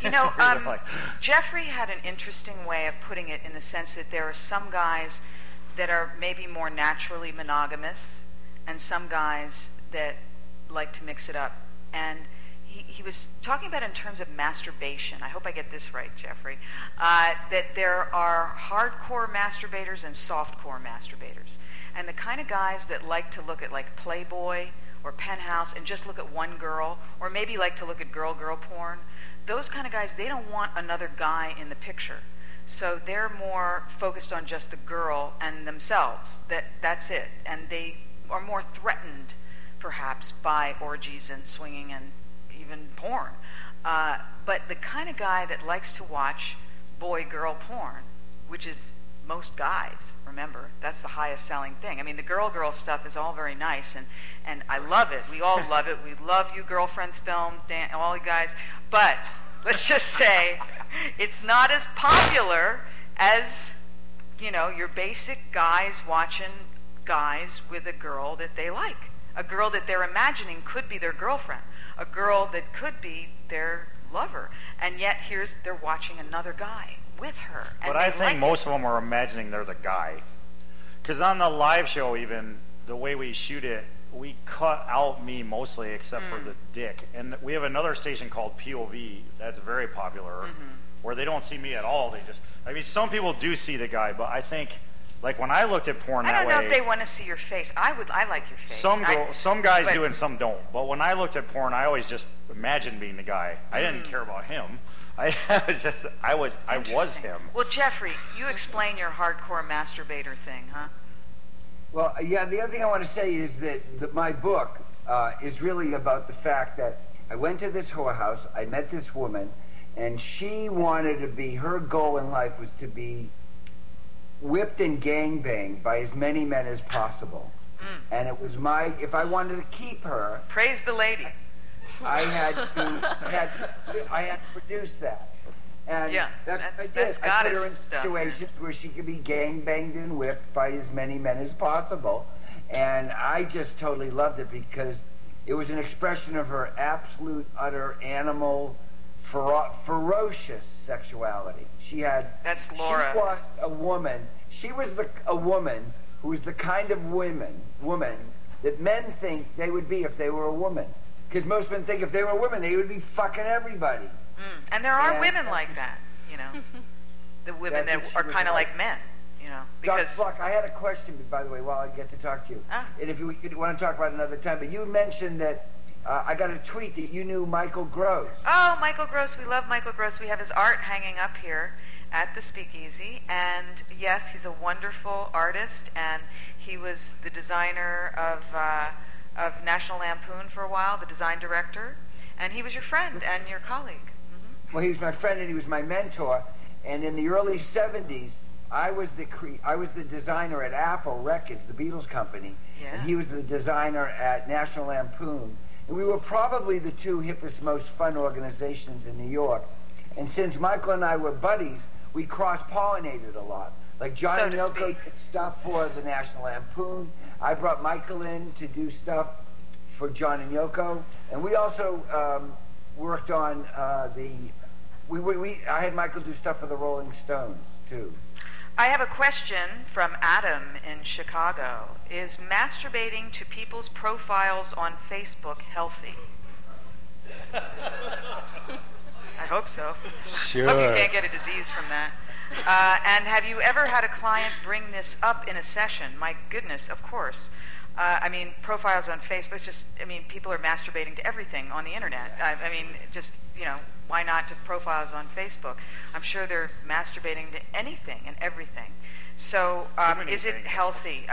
Jeffrey had an interesting way of putting it in the sense that there are some guys that are maybe more naturally monogamous, and some guys that like to mix it up. And he was talking about in terms of masturbation. I hope I get this right, Jeffrey. That there are hardcore masturbators and softcore masturbators. And the kind of guys that like to look at like Playboy or Penthouse and just look at one girl, or maybe like to look at girl porn, those kind of guys, they don't want another guy in the picture. So they're more focused on just the girl and themselves. That's it. And they are more threatened, perhaps, by orgies and swinging and even porn. But the kind of guy that likes to watch boy-girl porn, which is most guys, remember, that's the highest selling thing. I mean, the girl stuff is all very nice, and I love it. We all love it. We love you girlfriends film, all you guys. But let's just say it's not as popular as, your basic guys watching guys with a girl that they like. A girl that they're imagining could be their girlfriend. A girl that could be their lover. And yet they're watching another guy with her. But I think most of them are imagining they're the guy. Because on the live show, even, the way we shoot it, we cut out me mostly except for the dick. And we have another station called POV that's very popular, where they don't see me at all. Some people do see the guy, but I think, like, when I looked at porn that way... I don't know if they want to see your face. I like your face. Some guys do and some don't. But when I looked at porn, I always just imagined being the guy. I didn't care about him. I was him. Well, Jeffrey, you explain your hardcore masturbator thing, huh? Well, yeah, the other thing I want to say is that my book is really about the fact that I went to this whorehouse, I met this woman, and she wanted to be, her goal in life was to be whipped and gangbanged by as many men as possible. And it was if I wanted to keep her... Praise the lady. I had to produce that. And that's what I did. I put her in situations where she could be gangbanged and whipped by as many men as possible. And I just totally loved it because it was an expression of her absolute, utter animal, ferocious sexuality. That's Laura. She was a woman. She was a woman who was the kind of woman that men think they would be if they were a woman. Because most men think if they were a woman, they would be fucking everybody. And there are women like that, the women that are kind of like men, Because Dr. Block, I had a question, by the way, while I get to talk to you. And if you want to talk about it another time, but you mentioned that I got a tweet that you knew Michael Gross. Oh, Michael Gross. We love Michael Gross. We have his art hanging up here at the Speakeasy. And yes, he's a wonderful artist, and he was the designer of National Lampoon for a while, the design director. And he was your friend and your colleague. Well, he was my friend and he was my mentor. And in the early 70s, I was the designer at Apple Records, the Beatles company, and he was the designer at National Lampoon. And we were probably the two hippest, most fun organizations in New York. And since Michael and I were buddies, we cross-pollinated a lot. Like John and Yoko did stuff for the National Lampoon. I brought Michael in to do stuff for John and Yoko. And we also worked on I had Michael do stuff for the Rolling Stones, too. I have a question from Adam in Chicago. Is masturbating to people's profiles on Facebook healthy? I hope so. Sure. Hope you can't get a disease from that. And have you ever had a client bring this up in a session? My goodness, of course. Profiles on Facebook, people are masturbating to everything on the internet. Why not to profiles on Facebook? I'm sure they're masturbating to anything and everything. So, is it healthy?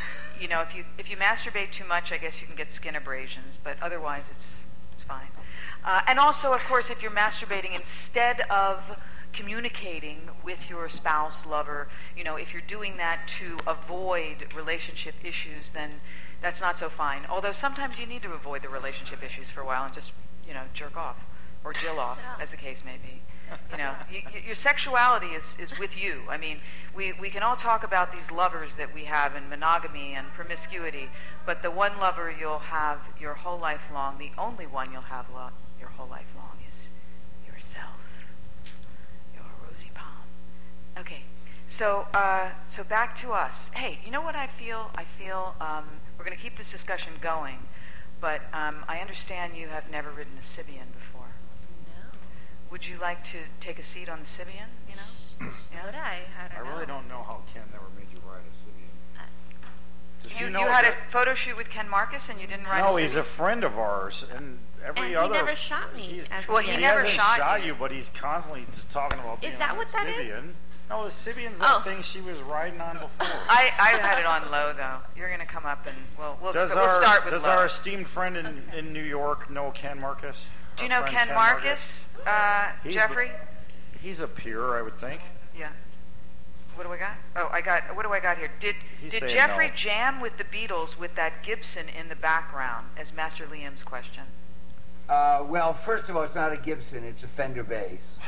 If you masturbate too much, I guess you can get skin abrasions, but otherwise it's fine. And also, of course, if you're masturbating instead of communicating with your spouse, lover, if you're doing that to avoid relationship issues, then that's not so fine. Although sometimes you need to avoid the relationship issues for a while and just, jerk off or Jill off, as the case may be. Your sexuality is with you. We can all talk about these lovers that we have and monogamy and promiscuity, but the one lover you'll have your whole life long, the only one you'll have your whole life long is yourself. Your rosy palm. Okay, so back to us. Hey, you know what I feel? We're going to keep this discussion going, but I understand you have never ridden a Sybian before. Would you like to take a seat on the Sybian, Yeah? Would I? I really don't know how Ken never made you ride a Sybian. You had a photo shoot with Ken Marcus and you didn't ride a Sybian? No, he's a friend of ours. And he never shot me. He never shot you, but he's constantly just talking about being on the Sybian. No, the Sybian's that thing she was riding on before. I had it on low, though. You're going to come up and we'll start with Does low. our esteemed friend in New York know Ken Marcus? Do you know Ken Marcus, Jeffrey? He's a peer, I would think. Yeah. What do we got? What do I got here? Did Jeffrey jam with the Beatles with that Gibson in the background, as Master Liam's question? Well, first of all, it's not a Gibson, it's a Fender bass.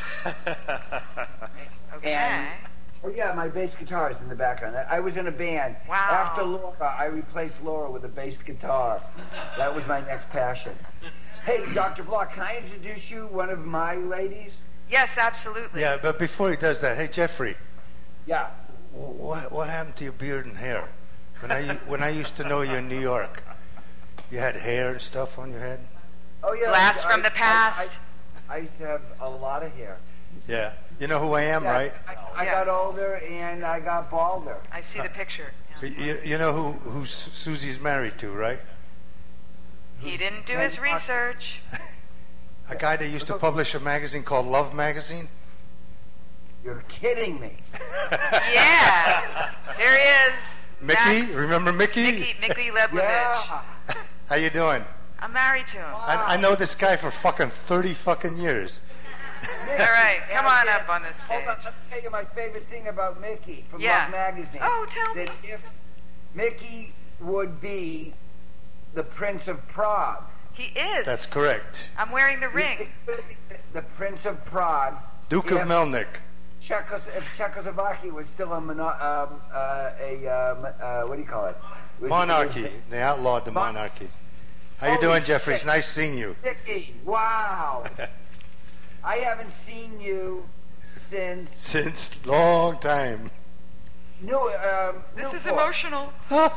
Okay. And, my bass guitar is in the background. I was in a band. Wow. After Laura, I replaced Laura with a bass guitar. That was my next passion. Hey, Dr. Block, can I introduce you one of my ladies? Yes, absolutely. Yeah, but before he does that, hey, Jeffrey. Yeah. What happened to your beard and hair? When I used to know you in New York, you had hair and stuff on your head? Oh, yeah. Blast from the past. I used to have a lot of hair. Yeah. You know who I am, right? I got older and I got balder. I see the picture. Yeah. You know who Susie's married to, right? He didn't do his research. A guy that used to publish a magazine called Love Magazine. You're kidding me. Yeah. Here he is. Mickey, Max. Remember Mickey? Mickey Leblevich. Yeah. How you doing? I'm married to him. Wow. I know this guy for fucking 30 fucking years. All right, come on up on the stage. Hold on, let me tell you my favorite thing about Mickey from Yeah. Love Magazine. Oh, tell me. That if Mickey would be the Prince of Prague. He is. That's correct. I'm wearing the ring. The Prince of Prague. Duke of Melnik. If Czechoslovakia was still what do you call it? Monarchy. They outlawed the monarchy. How you doing, Jeffrey? It's nice seeing you. Mickey, wow. I haven't seen you since long time. This is emotional.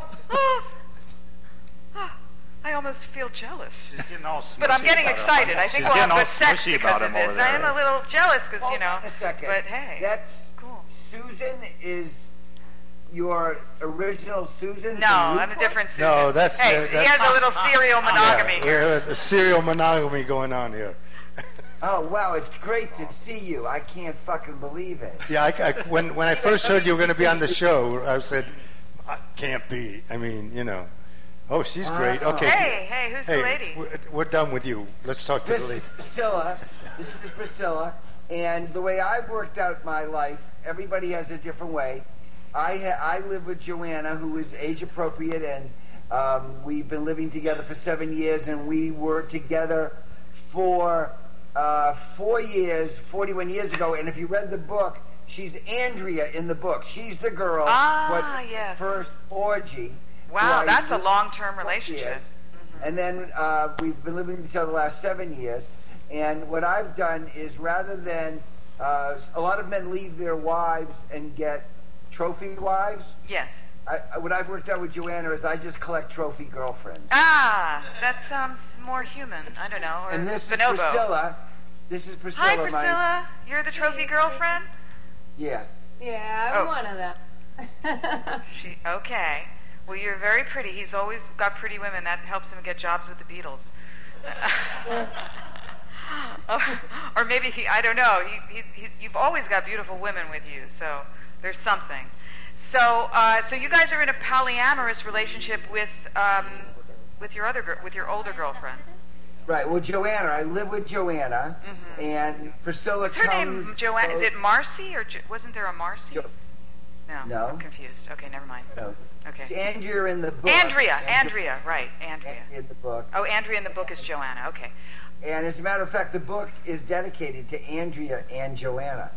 I almost feel jealous. She's getting all but I'm getting excited. I think we'll have good sex because of this. I am a little jealous because, Hold on a second. But hey. That's cool. Susan is your original Susan? No, I'm a different Susan. No, that's... Hey, he has a little serial monogamy. Yeah, the serial monogamy going on here. Oh, wow, it's great to see you. I can't fucking believe it. Yeah, when I first heard you were going to be on the show, I said, I can't be. I mean, Oh, she's great. Okay. Hey, who's the lady? We're done with you. Let's talk to the lady. This is Priscilla. And the way I've worked out my life, everybody has a different way. I live with Joanna, who is age appropriate, and we've been living together for 7 years, and we were together for 4 years, 41 years ago. And if you read the book, she's Andrea in the book. She's the girl. Yes. First orgy. Wow, that's a long-term relationship. Mm-hmm. And then we've been living with each other the last 7 years. And what I've done is rather than a lot of men leave their wives and get trophy wives. Yes. What I've worked out with Joanna is I just collect trophy girlfriends. That sounds more human. I don't know. Or and this bonobo. is Priscilla. This is Priscilla. Hi, Priscilla. You're the trophy girlfriend? Yes. Yeah, I'm one of them. Okay. Well, you're very pretty. He's always got pretty women. That helps him get jobs with the Beatles. Or maybe I don't know. You've always got beautiful women with you, so there's something. So you guys are in a polyamorous relationship with your older girlfriend. Right. Well, Joanna, I live with Joanna, and Priscilla comes. Is her name Joanna? Is it Marcy, or wasn't there a Marcy? No. I'm confused. Okay, never mind. No. Okay. It's Andrea in the book. Andrea, right. Andrea. Andrea in the book. Oh, Andrea in the book is Joanna. Okay. And as a matter of fact, the book is dedicated to Andrea and Joanna.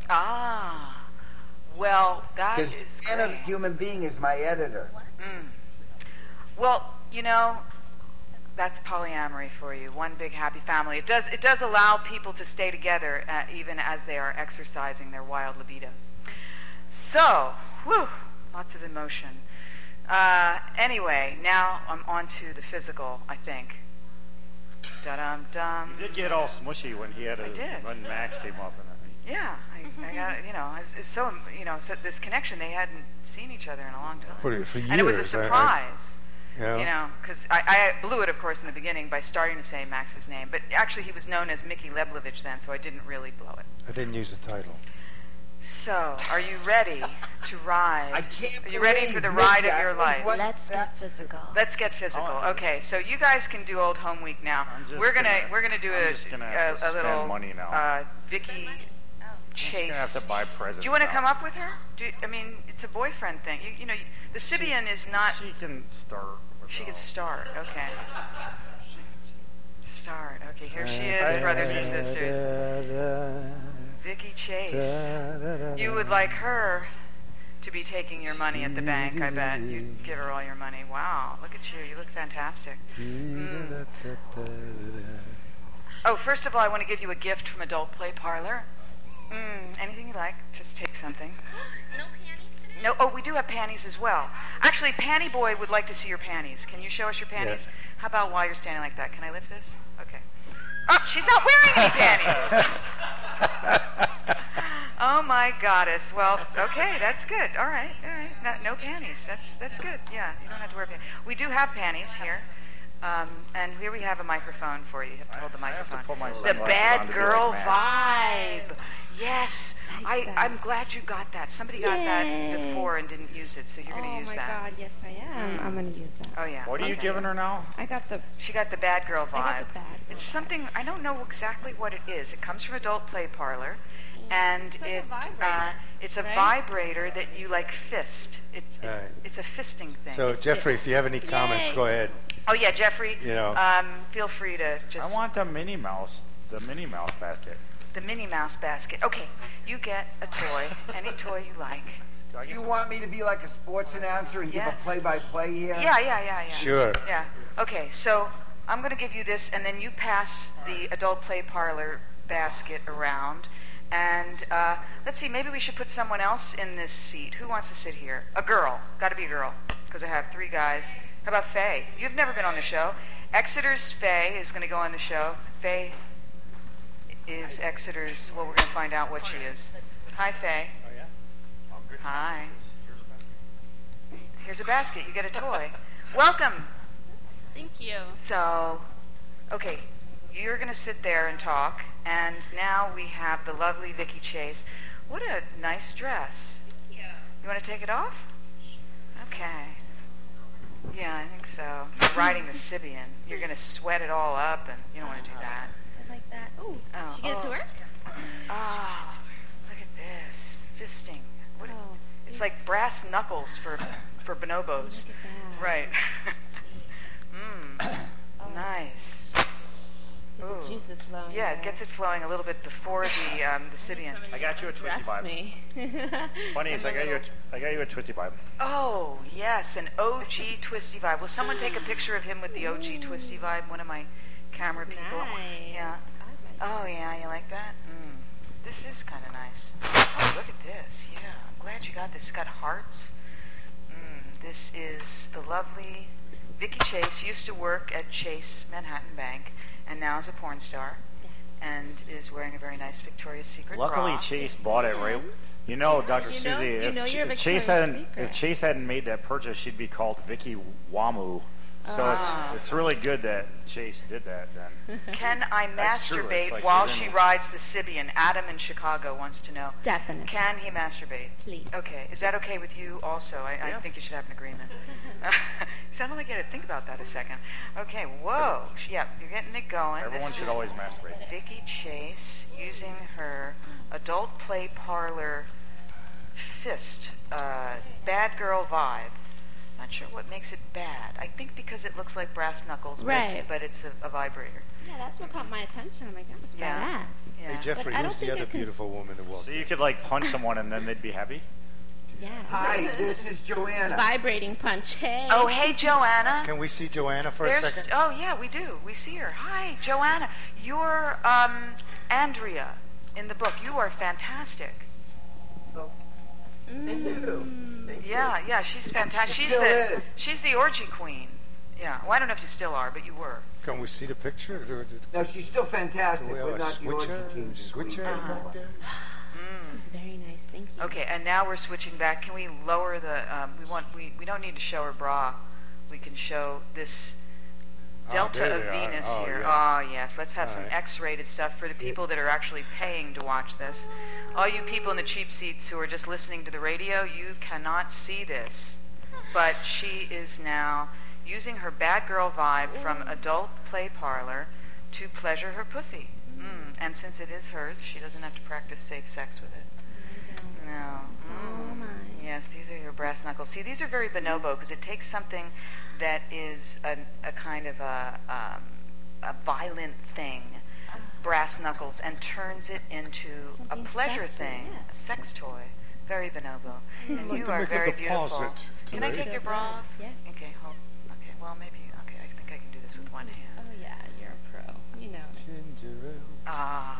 Well, that is because Joanna, the human being, is my editor. Well, that's polyamory for you. One big happy family. It does allow people to stay together even as they are exercising their wild libidos. So, lots of emotion. Anyway, now I'm on to the physical, I think. Da-dum-dum. You did get all smushy when when Max came up. Yeah, I got, it's so, so this connection, they hadn't seen each other in a long time. For years. And it was a surprise. Yeah. Because I blew it, of course, in the beginning by starting to say Max's name. But actually, he was known as Mickey Leblevich then, so I didn't really blow it. I didn't use the title. So, are you ready to ride? I can't. Are you ready for the ride of your life? Let's get physical. Let's get physical. Okay, so you guys can do Old Home Week now. We're gonna do a little money now. Vicky Chase. I'm have to buy presents. Do you want to come up with her? It's a boyfriend thing. The Sibian is not. She can start. She can start. Okay. Start. Okay. Here she is, brothers and sisters. Vicky Chase. You would like her to be taking your money at the bank, I bet. You'd give her all your money. Wow, look at you. You look fantastic. Oh, first of all, I want to give you a gift from Adult Play Parlor. Anything you like. Just take something. No panties today? No. Oh, we do have panties as well. Actually, Panty Boy would like to see your panties. Can you show us your panties? Yes. How about while you're standing like that? Can I lift this? Okay. Oh, she's not wearing any panties. Oh my goddess. Well, okay, that's good. All right. No panties. That's good. Yeah, you don't have to wear panties. We do have panties here. And here we have a microphone for you. You have to hold the microphone. The bad girl vibe. Yes. I'm glad you got that. Somebody got that before and didn't use it, so you're going to use that. Oh my God, yes I am. I'm going to use that. Oh yeah. What are you giving her now? She got the bad girl vibe. I got the bad girl. It's something, I don't know exactly what it is. It comes from Adult Play Parlor, and it's a vibrator that you like fist. It's a fisting thing. So Jeffrey, if you have any comments, go ahead. Oh yeah, Jeffrey. Feel free to just. I want the Minnie Mouse basket. The Minnie Mouse basket. Okay, you get a toy, any toy you like. Do you want me to be like a sports announcer and give a play-by-play here? Yeah. Sure. Yeah. Okay, so I'm going to give you this, and then you pass the Adult Play Parlor basket around. And let's see, maybe we should put someone else in this seat. Who wants to sit here? A girl. Got to be a girl, because I have 3 guys. How about Faye? You've never been on the show. Exeter's Faye is going to go on the show. Faye is Exeter's, well, we're going to find out what she is. Hi, Faye. Oh, yeah? Hi. Here's a basket. You get a toy. Welcome. Thank you. So, okay, you're going to sit there and talk, and now we have the lovely Vicki Chase. What a nice dress. Thank you. You want to take it off? Okay. Yeah, I think so. You're riding the Sibian. You're going to sweat it all up, and you don't want to do that. I like that. Ooh, did she get it to work? Oh, look at this. Fisting. It's like brass knuckles for bonobos. Look at that. Right. Nice. Get the juice is flowing. Yeah, it gets it flowing a little bit before the Sibian. I got you a twisty vibe. Me. Funny is, I got you a twisty vibe. Oh yes, an OG twisty vibe. Will someone take a picture of him with the OG twisty vibe? One of my camera people. Nice. Yeah. Oh yeah, you like that? This is kind of nice. Oh, look at this. Yeah, I'm glad you got this. It's got hearts. This is the lovely Vicki Chase. Used to work at Chase Manhattan Bank, and now is a porn star, and is wearing a very nice Victoria's Secret Luckily, bra. Chase bought it, right? You know, Dr. Susie, if Chase hadn't made that purchase, she'd be called Vicki Wamu. So it's really good that Chase did that then. Can I masturbate like while she rides the Sibian? Adam in Chicago wants to know. Definitely. Can he masturbate? Please. Okay. Is that okay with you also? I think you should have an agreement. You sound like you had to think about that a second. Okay, whoa. Yeah, you're getting it going. Everyone should always masturbate. Vicki Chase using her Adult Play Parlor fist, bad girl vibe. Not sure what makes it bad. I think because it looks like brass knuckles, right? But it's a vibrator. Yeah, that's what caught my attention. I'm like, that's badass. Yeah. Hey Jeffrey, who's the other beautiful woman that walked in? So you could like punch someone and then they'd be happy? Yeah. Hi, this is Joanna. Vibrating punch. Hey. Oh, hey, Joanna. Can we see Joanna for a second? Oh, yeah, we do. We see her. Hi, Joanna. You're Andrea in the book. You are fantastic. Oh. Thank you. Yeah, she's fantastic. She's the orgy queen. Yeah. Well, I don't know if you still are, but you were. Can we see the picture? No, she's still fantastic, but not the orgy kings. Switcher back there? This is very nice. Thank you. Okay, and now we're switching back. Can we lower the? We don't need to show her bra. We can show this Delta of Venus here. Yeah. Oh yes, let's have some X-rated stuff for the people that are actually paying to watch this. All you people in the cheap seats who are just listening to the radio, you cannot see this, but she is now using her bad girl vibe from Adult Play Parlor to pleasure her pussy. And since it is hers, she doesn't have to practice safe sex with it. No. It's all mine. Yes, these are your brass knuckles. See, these are very bonobo because it takes something that is a kind of a violent thing, brass knuckles, and turns it into a pleasure thing, a sex toy. Very bonobo. And you are very beautiful. Can I take your bra off? Yes. Okay, hold. Okay, well, maybe. Okay, I think I can do this with one hand. Oh, yeah, you're a pro. You know it.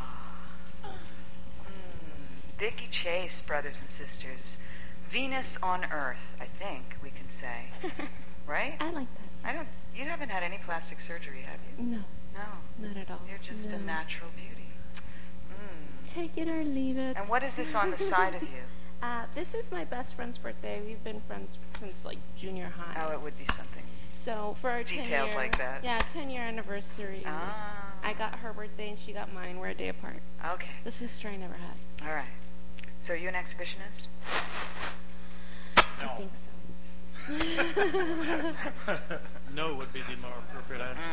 Vicki Chase, brothers and sisters. Venus on Earth, I think we can say. Right? I like that. You haven't had any plastic surgery, have you? No. No. Not at all. You're just a natural beauty. take it or leave it. And what is this on the side of you? This is my best friend's birthday. We've been friends since like junior high. Oh, it would be something. So for our detailed 10-year, like that. Yeah, 10-year anniversary. I got her birthday and she got mine. We're a day apart. Okay. The sister I never had. All right. So are you an exhibitionist? No. I think so. No would be the more appropriate answer.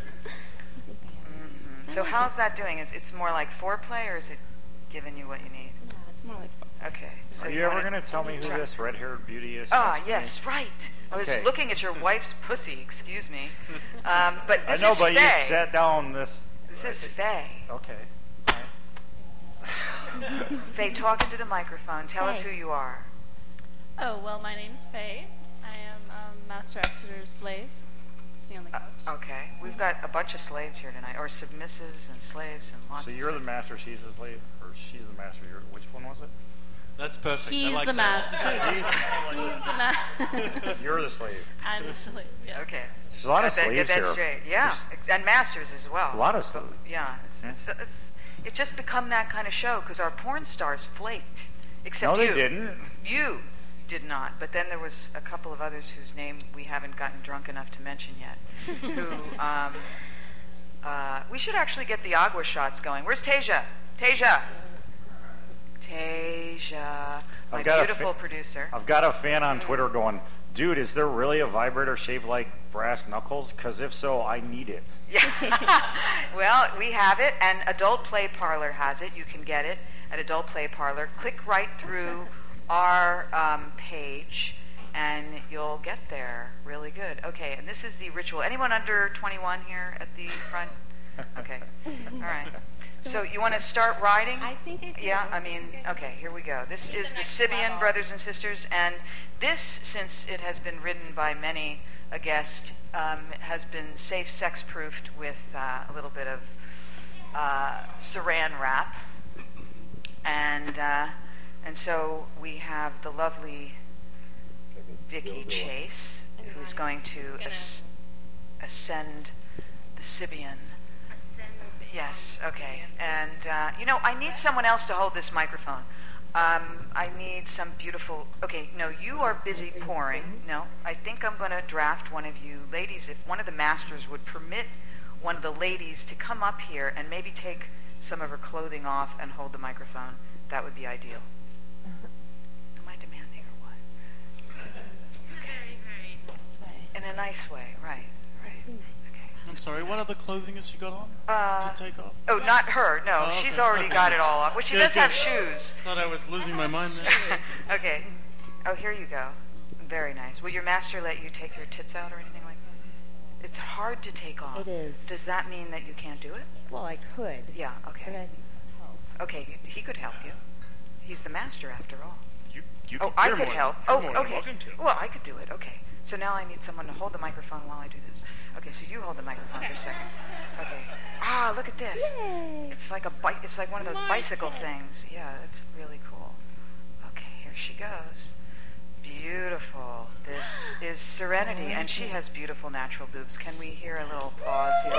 So how's that doing? It's more like foreplay, or is it giving you what you need? No, it's more like foreplay. Okay. So are you ever going to tell me who this red-haired beauty is? Yes, right. I was looking at your wife's pussy. Excuse me. But this I know, is but Faye. you sat down this. This is Faye. Okay. Faye, talk into the microphone. Tell us who you are. Oh, well, my name's Faye. I am Master Exeter's slave. Sitting on the couch. Okay. We've got a bunch of slaves here tonight, or submissives and slaves and lots of So you're the master, she's the slave, or she's the master. Which one was it? That's perfect. He's like the master. He's the master. You're the slave. I'm the slave, yeah. Okay. There's a lot of slaves get that here. Straight. Yeah, and masters as well. A lot of slaves. Yeah. It's just become that kind of show because our porn stars flaked. Except no, you. they didn't. You did not. But then there was a couple of others whose name we haven't gotten drunk enough to mention yet. Who we should actually get the agua shots going. Where's Tasia? Tasia, my beautiful producer. I've got a fan on Twitter going, dude, is there really a vibrator shaped like brass knuckles? Because if so, I need it. Yeah. Well, we have it, and Adult Play Parlor has it. You can get it at Adult Play Parlor. Click right through our page, and you'll get there. Really good. Okay, and this is the ritual. Anyone under 21 here at the front? Okay. All right. So you want to start riding? I think I do. Yeah, I mean, okay, here we go. This is the Sibian brothers and sisters, and this, since it has been ridden by many a guest, has been safe sex-proofed with a little bit of saran wrap. And so we have the lovely Vicky Chase, who's going to ascend the Sibian. Yes, okay. And, I need someone else to hold this microphone. I need some beautiful... Okay, no, you are busy pouring. No, I think I'm going to draft one of you ladies. If one of the masters would permit one of the ladies to come up here and maybe take some of her clothing off and hold the microphone, that would be ideal. Am I demanding or what? Very, very nice way. In a nice way, right. Let's be nice. I'm sorry, what other clothing has she got on to take off? Oh, not her. No, okay. She's already got it all off. Well, she does have shoes. Thought I was losing my mind there. Okay. Oh, here you go. Very nice. Will your master let you take your tits out or anything like that? It's hard to take off. It is. Does that mean that you can't do it? Well, I could. Yeah, okay. But I need some help. Okay, he could help you. He's the master after all. You I could help. Okay. Welcome to. Well, I could do it. Okay. So now I need someone to hold the microphone while I do this. Okay, so you hold the microphone for a second. Okay. Ah, look at this. Yay. It's like it's like one of those bicycle things. Yeah, it's really cool. Okay, here she goes. Beautiful. This is Serenity, and she has beautiful natural boobs. Can we hear a little applause here?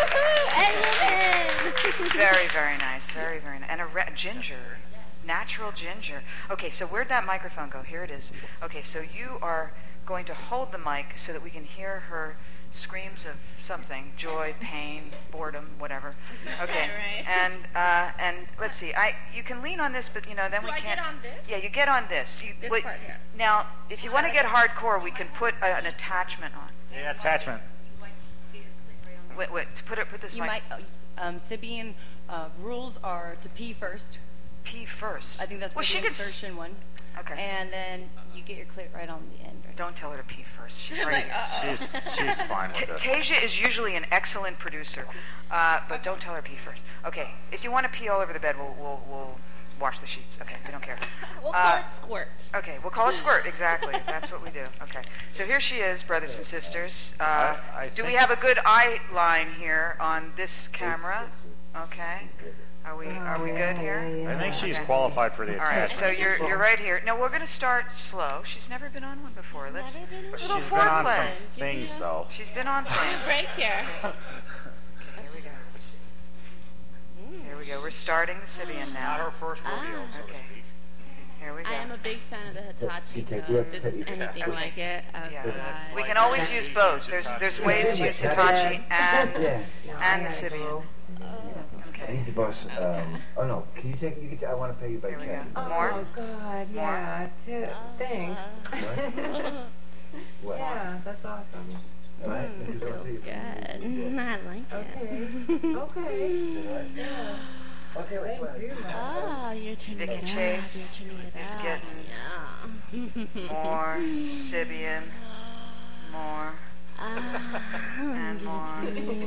Very, very nice. Very, very nice. And ginger. Natural ginger. Okay, so where'd that microphone go? Here it is. Okay, so you are going to hold the mic so that we can hear her screams of something: joy, pain, boredom, whatever. Okay. And let's see. You can lean on this, but then we can't. Do I get on this? Yeah, you get on this. This part here. Now, if you want to get hardcore, we can put an attachment on. Yeah, attachment. Wait. Put this you mic. Sibian rules are to pee first. Pee first. I think that's the insertion one. Okay. And then you get your clit right on the end. Right? Don't tell her to pee first. She's like, she's fine with it. Tasia is usually an excellent producer, but don't tell her to pee first. Okay. If you want to pee all over the bed, we'll wash the sheets. Okay. We don't care. We'll call it squirt. Okay. We'll call it squirt. Exactly. That's what we do. Okay. So here she is, brothers and sisters. Do we have a good eye line here on this camera? Okay. Are we good here? I think she's qualified for the attachment. All right, so you're right here. No, we're going to start slow. She's never been on one before. Let's She's been on some things, though. She's been on things. Break here. Here we go. we go. We're starting the Sybian now. Not her first rodeo, so to speak. Here we go. I am a big fan of the Hitachi, so if this is anything like it, we can always use both. There's ways to use Hitachi and the Sybian. Okay. He's the boss. Oh no, can you take? I want to pay you by check. More? Oh God, yeah. Thanks. What? Yeah, that's awesome. All right, because I want to pay you. Good. I like it. Okay. Yeah. Okay, wait. Oh, you're turning Vicky it up. Chase You're turning it is up. getting more Sybian, more, and more.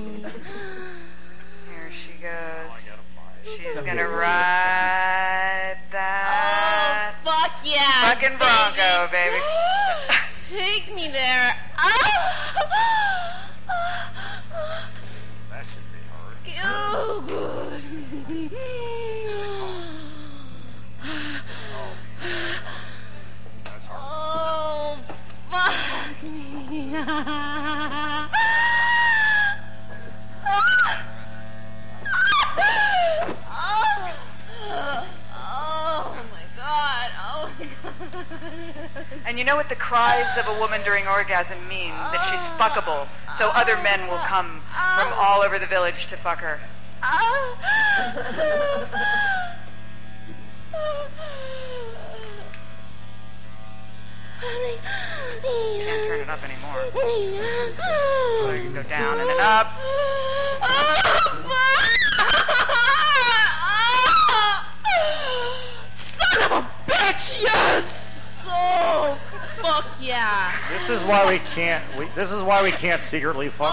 Here she goes. She's gonna ride that. Oh, fuck yeah. Fucking Bronco, baby. Take me there. That should be hard. Oh, good. That's hard. Oh, fuck me. And you know what the cries of a woman during orgasm mean? That she's fuckable. So other men will come from all over the village to fuck her. Can't turn it up anymore. So you can go down and then up. Son of a bitch, yes! Oh, fuck yeah! This is why we can't. This is why we can't secretly fuck.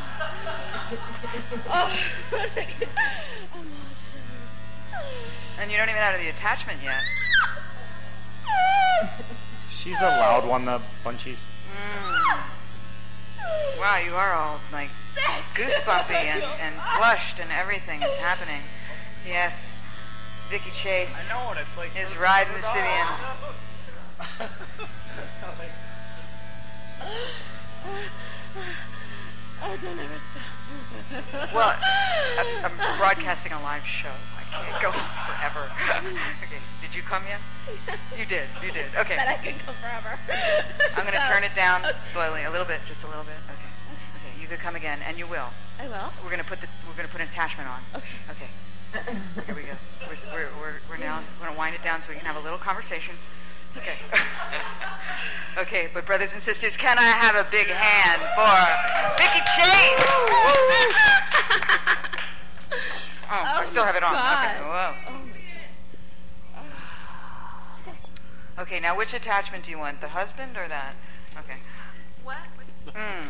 And you don't even have the attachment yet. She's a loud one, the bunchies. Wow, you are all like goosebumpy and flushed and everything is happening. Yes, Vicky Chase I know, and it's like is riding the Sybian. Oh, don't ever stop. Well, I'm broadcasting a live show. I can't go forever. Okay, did you come yet? You did. Okay. But I can go forever. I'm going to turn it down slowly, a little bit, just a little bit. Okay. You could come again, and you will. I will. We're going to put an attachment on. Okay. Here we go. We're now going to wind it down so we can have a little conversation. Okay. Okay, but brothers and sisters, can I have a big hand for Vicky Chase? I still have it on. God. Okay. Whoa. Oh my God. Okay, now which attachment do you want? The husband or that? Okay. What? What's that?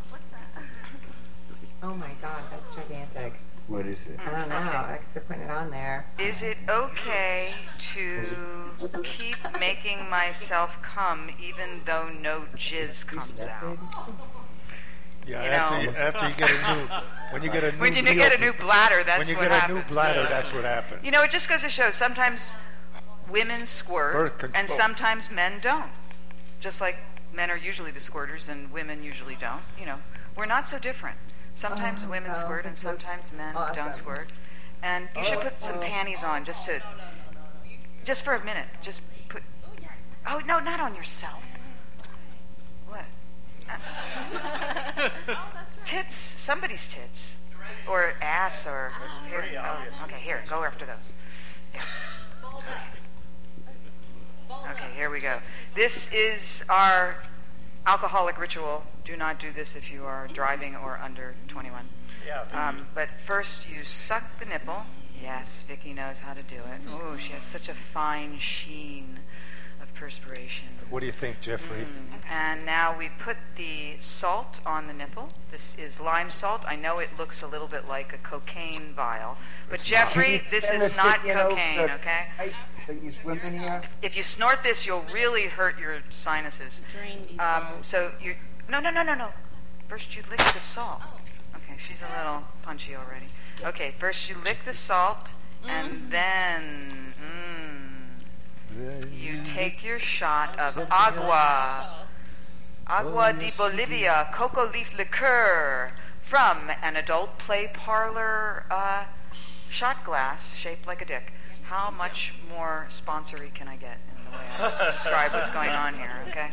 Oh my God, that's gigantic. What is it? I don't know. I could put it on there. Is it okay to keep making myself come even though no jizz comes out? Yeah, after you get a new, when you get a new, when you get a new bladder, that's what happens. When you get a new bladder, that's what happens. You know, it just goes to show. Sometimes women squirt, and sometimes men don't. Just like men are usually the squirters, and women usually don't. You know, we're not so different. Sometimes women squirt and sometimes men don't squirt. And you should put some panties on just for a minute. Just put, oh, no, not on yourself. What? Tits, somebody's tits. Or ass or, here. Oh, okay, here, go after those. Yeah. Okay, here we go. This is our alcoholic ritual. Do not do this if you are driving or under 21. Yeah. But first you suck the nipple. Yes, Vicky knows how to do it. Ooh, she has such a fine sheen of perspiration. What do you think, Jeffrey? And now we put the salt on the nipple. This is lime salt. I know it looks a little bit like a cocaine vial. But Jeffrey, this is not cocaine, okay? That you swim in here? If you snort this, you'll really hurt your sinuses. So you... No. First you lick the salt. Okay, she's a little punchy already. Okay, first you lick the salt, and then you take your shot of agua de Bolivia cocoa leaf liqueur from an adult play parlor shot glass shaped like a dick. How much more sponsory can I get in the way I describe what's going on here, okay?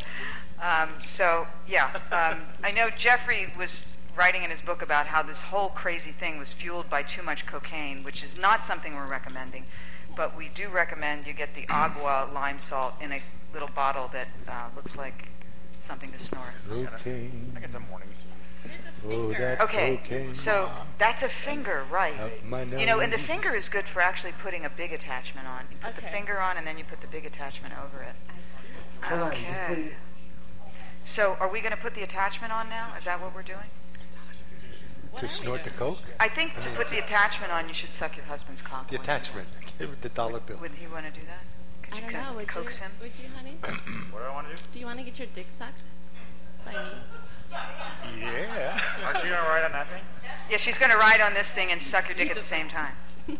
I know Jeffrey was writing in his book about how this whole crazy thing was fueled by too much cocaine, which is not something we're recommending, but we do recommend you get the agua lime salt in a little bottle that looks like something to snort. Cocaine. I get the morning scene. Oh, that Okay, cocaine. so that's a finger, right? Up my You know, and the nose. finger is good for actually putting a big attachment on. You put the finger on, and then you put the big attachment over it. Hold on, before Okay. you- So are we going to put the attachment on now? Is that what we're doing? To snort the coke? I think to put the attachment on, you should suck your husband's cock. The attachment. Give it the dollar bill. Would he want to do that? Could I you don't know. Would coax you, him? Would you, honey? What do I want to do? Do you want to get your dick sucked by me? Yeah. Aren't you going to ride on that thing? Yeah, she's going to ride on this thing and suck your dick at the same time.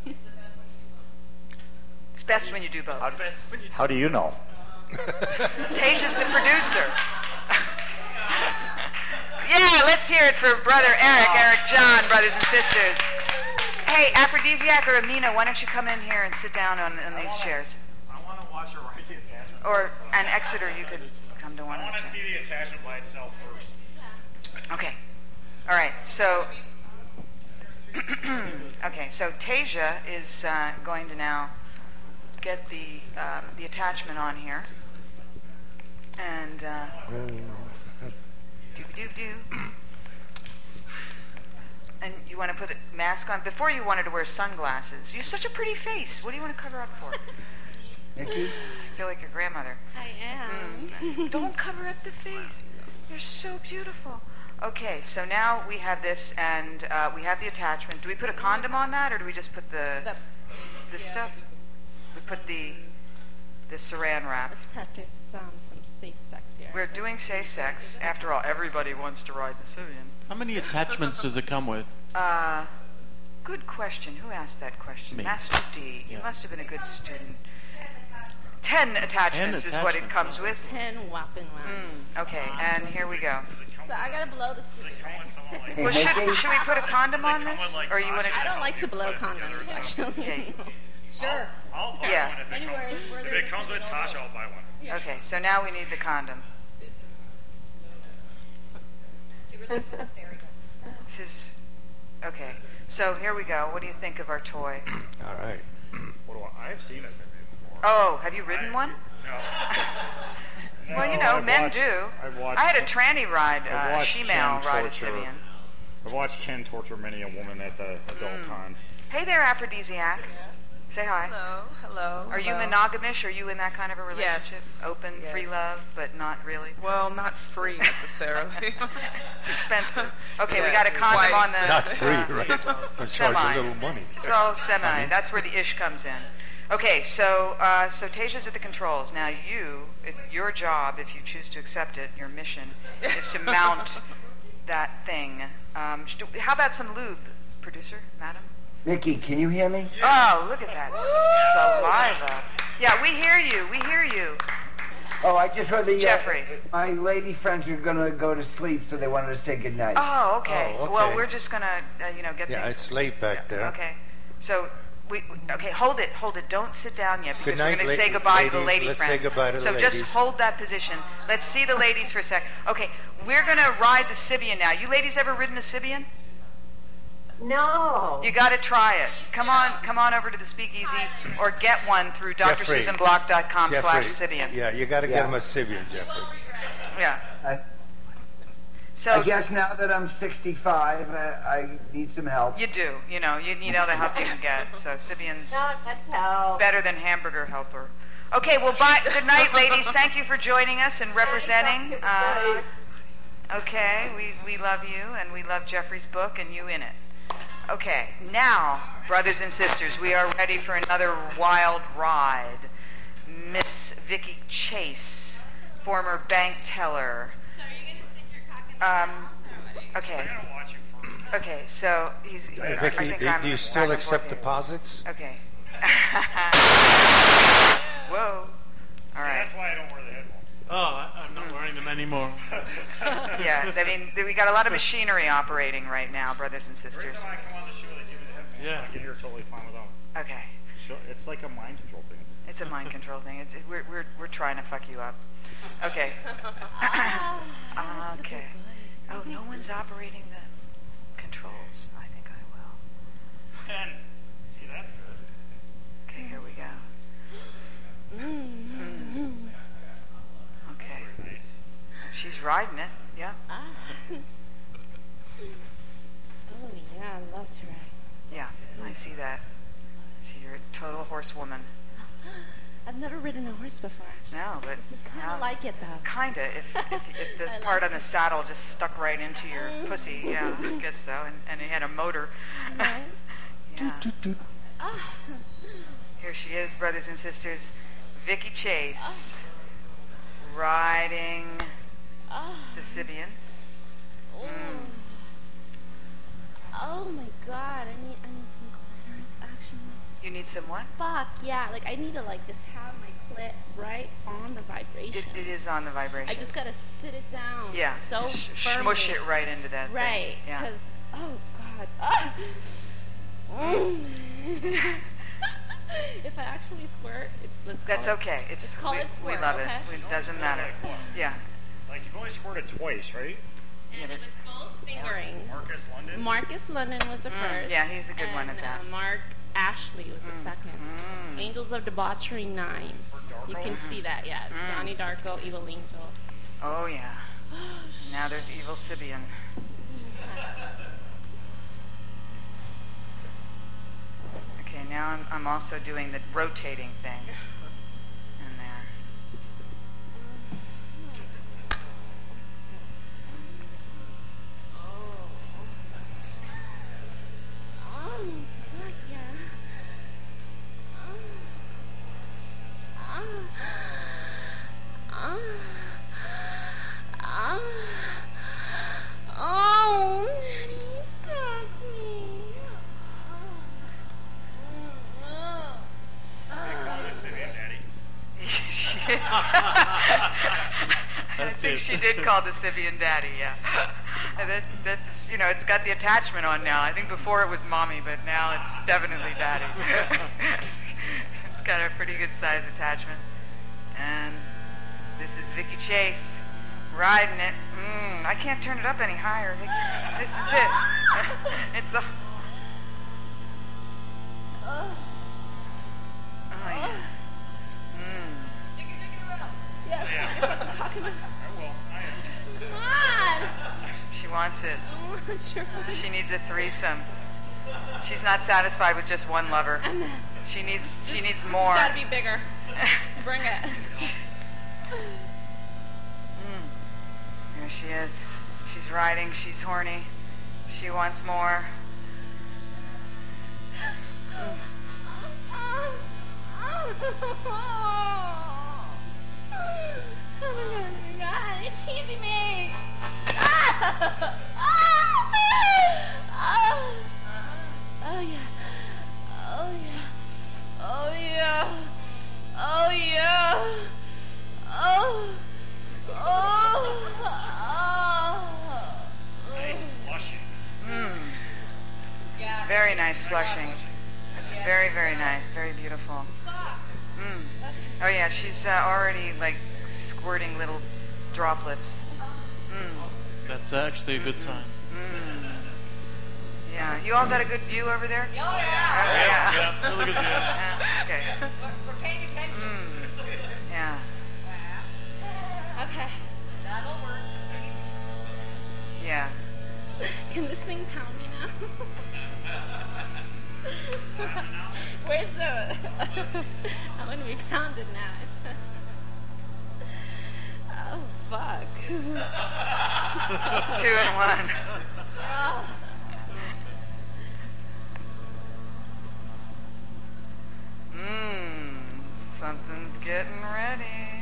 It's best when you do both. How do you know? Tasia's the producer. Yeah, let's hear it for brother Eric John, brothers and sisters. Hey, Aphrodisiac or Amina, why don't you come in here and sit down on these chairs? I want to watch her ride the attachment. Or, and Exeter, you could come to one. I want to see the attachment by itself first. Okay. All right. So, okay. So Tasia is going to now get the attachment on here, and doo. And you want to put a mask on. Before you wanted to wear sunglasses. You have such a pretty face. What do you want to cover up for? Nikki? I feel like your grandmother. I am. Don't cover up the face. You're so beautiful. Okay, so now we have this, and we have the attachment. Do we put a condom on that, or do we just put the stuff? We put the saran wrap. Let's practice some safe sex here. We're doing safe sex. After all, everybody wants to ride the Syrian. How many attachments does it come with? Good question. Who asked that question? Me. Master D. You Yeah. must have been a good student. 10 attachments is what it comes with. 10 whopping rounds. Okay, and here we go. So I gotta blow the suit, right? Well, should we put a condom on this, or you want to? I don't like to blow condoms, actually. Sure. I'll buy Yeah. one if it Anywhere comes. where If there's it comes with something Tasha, I'll buy one. Okay, so now we need the condom. This is okay. So here we go. What do you think of our toy? All right. I've seen this before. Oh, have you ridden one? No. Well, you No, know, I've men watched- do. I've watched- I had a tranny ride, I've watched she-male Ken ride a torture. Sybian. I've watched Ken torture many a woman at the adult con. Hey there, Aphrodisiac. Say hi. Hello. Are you monogamish? Are you in that kind of a relationship? Yes. Open, free Yes. love, but not really? Well, not free necessarily. It's expensive. Okay, we Yes, got a condom quite on the... Not free, right? Or charge Semi. a little money. It's all semi. Honey. That's where the ish comes in. Okay, so Tasia's at the controls. Now your job, if you choose to accept it, your mission, is to mount that thing. How about some lube, producer, madam? Nikki, can you hear me? Oh, look at that saliva. Yeah, we hear you. We hear you. Oh, I just heard the Jeffrey. My lady friends are gonna go to sleep, so they wanted to say goodnight. Oh, okay. Oh, okay. Well, we're just gonna, get Yeah, things. it's late back there. Okay. So okay, hold it. Don't sit down yet because Good night, we're going to say la- goodbye to the ladies. lady Let's friends. say goodbye to the so ladies. just hold that position. Let's see the ladies for a sec. Okay, we're going to ride the Sybian now. You ladies ever ridden a Sybian? No. You got to try it. Come on over to the Speakeasy or get one through Jeffrey. drsusanblock.com/Sybian. Yeah, you got to get him a Sybian, Jeffrey. Yeah. So I guess now that I'm 65, I need some help. you do. You need all the help you can get. So Sybian's Not much help. better than hamburger helper. Okay, well, bye. Good night, ladies. Thank you for joining us and representing. Okay, we love you, and we love Jeffrey's book and you in it. Okay, now, brothers and sisters, we are ready for another wild ride. Miss Vicky Chase, former bank teller. Okay. Okay, so he's. I Vicky, think I'm do you still back and accept forth here. deposits? Okay. Whoa. All right. That's why I don't wear the headphones. Oh, I'm not wearing them anymore. Yeah, I mean, we got a lot of machinery operating right now, brothers and sisters. Every time I come on the show, they give me the headphones. Yeah. I can hear totally fine without them. Okay. So it's like a mind control thing. It's a mind control thing. We're trying to fuck you up. Okay. Okay. Oh, no one's operating the controls. I think I will. And see, that's good. Okay, here we go. Okay. Very nice. She's riding it. Yeah. Oh, yeah, I love to ride. Yeah, I see that. I see you're a total horsewoman. I've never ridden a horse before. No, but this is kind of like it, though. Kinda. If the part on the saddle just stuck right into your pussy, yeah, I guess so. And it had a motor. Right. Yeah. Here she is, brothers and sisters. Vicky Chase, riding the Sibian. Oh my God! I need some clitoris action. You need some what? Fuck yeah! Like I need to just have my clit right on the vibration. It is on the vibration. I just gotta sit it down. Yeah. So firmly. Smush it right into that. Right. Thing. Yeah. Because oh God. If I actually squirt, that's okay. Let's call it squirt. We love okay? it. It doesn't matter. Yeah. Like you've only squirted twice, right? And it was both fingering. Marcus London? Marcus London was the first. Yeah, he's a good one at that. Mark Ashley was the second. Angels of Debauchery 9. You can see that, yeah. Donnie Darko, Evil Angel. Oh, yeah. Now there's Evil Sibian. Okay, now I'm also doing the rotating thing. In there. Fuck yeah. Daddy, fuck me. She is. I think she did call the Sibian daddy, yeah. That's it's got the attachment on now. I think before it was mommy, but now it's definitely daddy. It's got a pretty good size attachment. And this is Vicky Chase riding it. I can't turn it up any higher. This is it. It's the... Oh, yeah. Stick your dick in her mouth. Yes, stick your fucking cock in her mouth. I will. I am. Come on. She wants it. She needs a threesome. She's not satisfied with just one lover. She needs more. It's gotta be bigger. Bring it. There she is. She's riding. She's horny. She wants more. Oh my God, you're teasing me. Oh yeah. Oh yeah. Oh yeah. Oh yeah. Oh. Nice flushing. Very nice flushing. That's very, very nice. Very beautiful. Oh yeah, she's already squirting little droplets. That's actually a good sign. Yeah, you all got a good view over there? Oh yeah. Yeah, really good view. Okay. We're paying attention. Yeah. Okay. That'll work. Yeah. Can this thing pound me now? Where's the... I'm going to be pounded now. Oh, fuck. 2 in 1. Oh. Something's getting ready.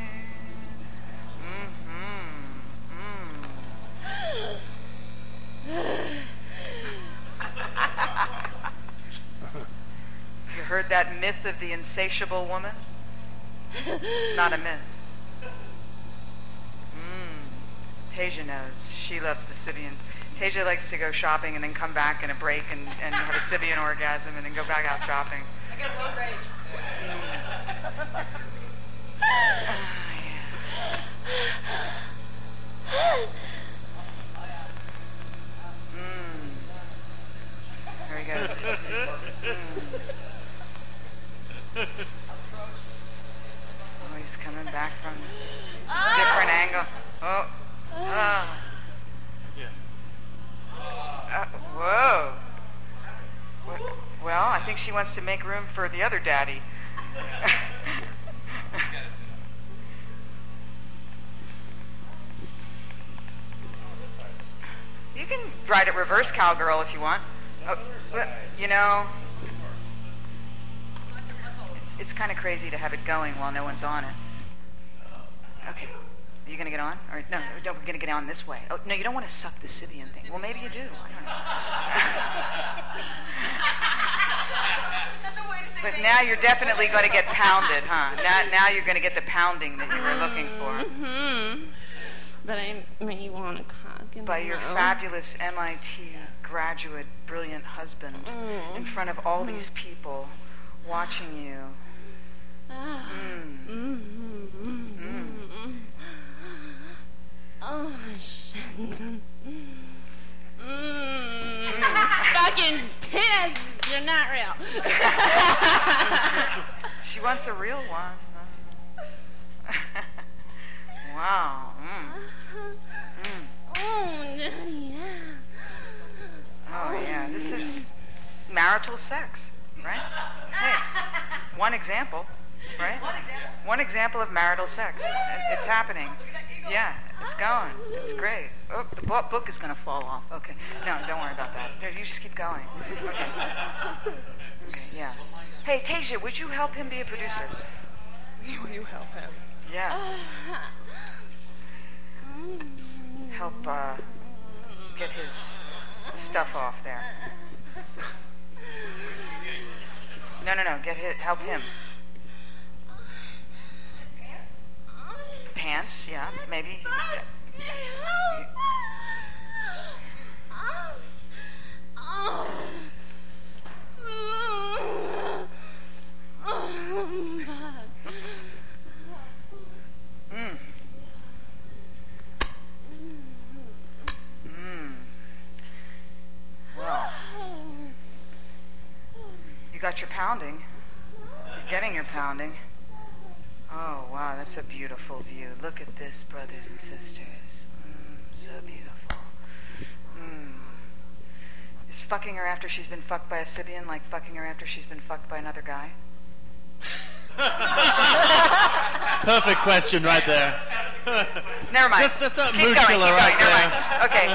You heard that myth of the insatiable woman? It's not a myth. Tasia knows. She loves the Sibian. Tasia likes to go shopping and then come back in a break and have a Sibian orgasm and then go back out shopping. I get road rage. Very good. Oh, he's coming back from a different angle. Oh. Whoa. Well, I think she wants to make room for the other daddy. You can ride it reverse cowgirl if you want. Oh, you know, it's kind of crazy to have it going while no one's on it. Okay. Are you going to get on? Or no, we're going to get on this way. Oh, no, you don't want to suck the Sibian thing. Well, maybe you do. I don't know. But now you're definitely going to get pounded, huh? Now you're going to get the pounding that you were looking for. Mm-hmm. But I may want to cock. By your fabulous MIT graduate, brilliant husband in front of all these people watching you. Oh, shit. Fucking piss! You're not real. She wants a real one. Wow. Oh, yeah. This is marital sex, right? Hey, one example, right? One example of marital sex. It's happening. Yeah, it's going. It's great. Oh, the book is going to fall off. Okay. No, don't worry about that. You just keep going. Okay. Okay, yeah. Hey, Tasia, would you help him be a producer? Will you help him? Yes. Help get his stuff off there. No. Help him. Pants, yeah, maybe. Well, you got your pounding. You're getting your pounding. Oh, wow, that's a beautiful view. Look at this, brothers and sisters. So beautiful. Is fucking her after she's been fucked by a Sibian like fucking her after she's been fucked by another guy? Perfect question right there. Never mind. That's a keep mood going, killer right never there. mind. Okay.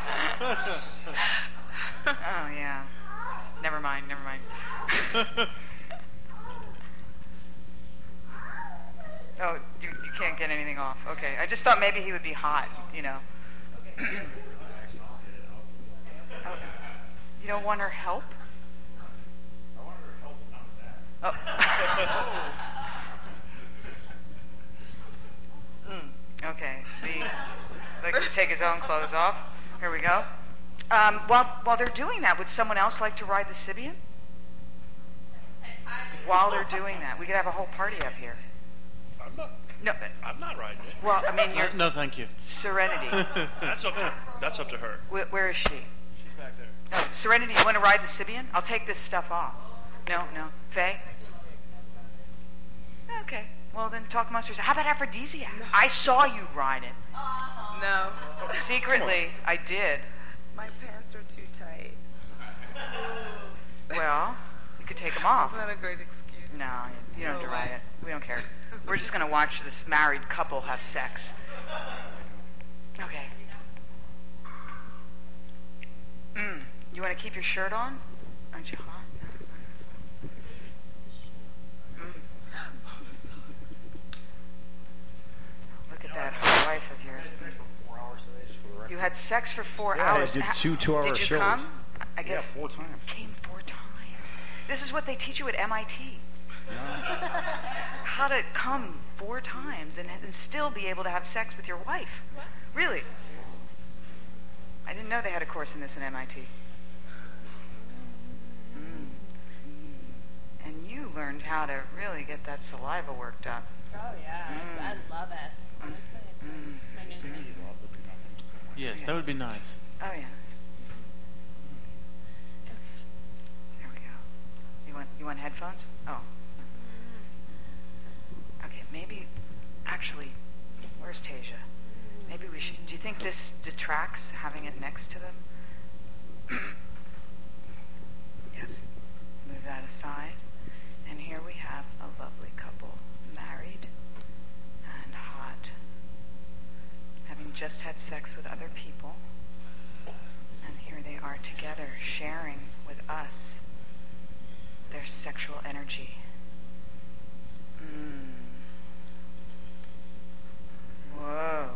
Oh, yeah. Never mind. Oh, you can't get anything off. Okay. I just thought maybe he would be hot, you know. Oh, you don't want her help? I want her help on that. Oh. Okay. He likes to take his own clothes off. Here we go. While they're doing that, would someone else like to ride the Sibian? While they're doing that, we could have a whole party up here. I'm not riding it. Well, I mean, you're... No, thank you. Serenity. That's up to her. Where is she? She's back there. Oh, Serenity, you want to ride the Sibian? I'll take this stuff off. No. Faye? Okay. Well, then talk amongst yourselves. How about Aphrodisiac? No. I saw you ride it. No. Secretly, I did. My pants are too tight. Well, you could take them off. Isn't that a great excuse? No, you don't have to ride it. We don't care. We're just going to watch this married couple have sex. Okay. You want to keep your shirt on? Aren't you hot? Look at that hot wife of yours. You had sex for 4 hours. I did two 2-hour shows. Did you come? I guess 4 times. Came 4 times. This is what they teach you at MIT. How to come 4 times and still be able to have sex with your wife. What? Really? I didn't know they had a course in this at MIT. And you learned how to really get that saliva worked up. Oh, yeah. I love it. Honestly, it's like my new thing. Yes, that would be nice. Oh, yeah. There we go. You want headphones? Oh. Okay, maybe, actually, where's Tasia? Maybe we should, do you think this detracts having it next to them? Yes. Move that aside. And here we have a lovely couple, married and hot, having just had sex with other people. And here they are together, sharing with us their sexual energy. Whoa.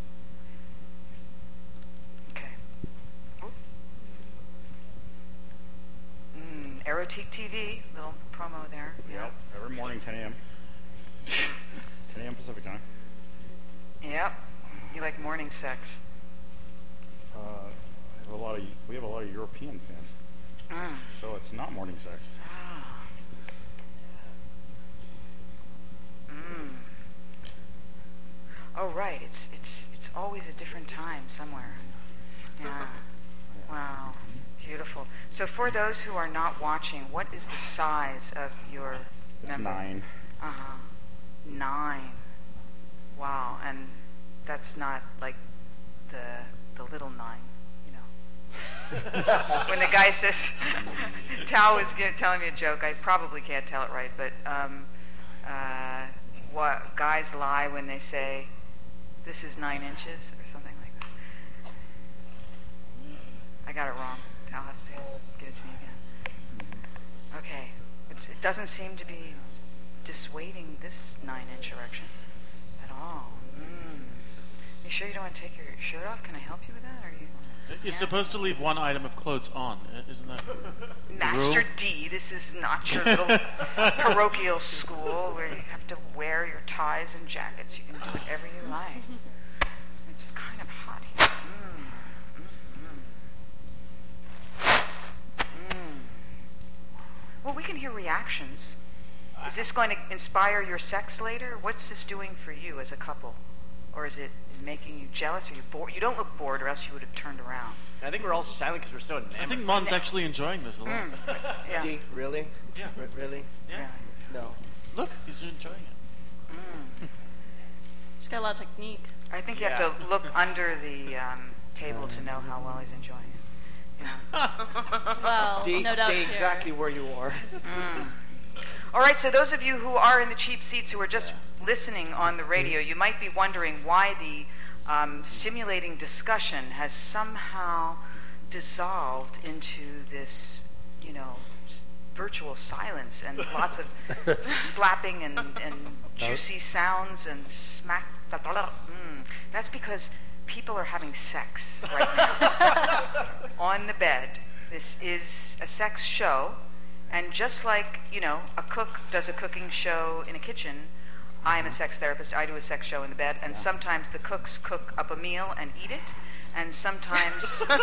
Okay. Erotique TV, little promo there. Yep, every morning, 10 a.m. 10 a.m. Pacific time. Yep. You like morning sex? We have a lot of European fans. So it's not morning sex. Oh, right. It's always a different time somewhere. Yeah. Wow. Beautiful. So for those who are not watching, what is the size of your member? 9. 9. Wow. And that's not like the little 9, you know. When the guy says, Tao was telling me a joke, I probably can't tell it right, but what guys lie when they say, this is 9 inches or something like that. I got it wrong. Tao has to give it to me again. Okay. It doesn't seem to be dissuading this 9-inch erection at all. You sure you don't want to take your shirt off? Can I help you with that? Or You're supposed to leave one item of clothes on, isn't that Master D, this is not your little parochial school where you have to wear your ties and jackets. You can do whatever you like. It's kind of hot here. Well, we can hear reactions. Is this going to inspire your sex later? What's this doing for you as a couple? Or is it making you jealous? Are you bored? You don't look bored, or else you would have turned around. I think we're all silent because we're so enamored. I think Mon's actually enjoying this a lot. Yeah. Gee, really? Yeah. Really? Yeah. No. Look, he's enjoying it. She's got a lot of technique. I think you have to look under the table to know how well he's enjoying it. Yeah. Well, D, no doubt stay exactly where you are. All right, so those of you who are in the cheap seats who are just listening on the radio, you might be wondering why the stimulating discussion has somehow dissolved into this, virtual silence and lots of slapping and juicy sounds and smack. That's because people are having sex right now on the bed. This is a sex show. And just like, a cook does a cooking show in a kitchen, I am a sex therapist. I do a sex show in the bed. And sometimes the cooks cook up a meal and eat it. And sometimes,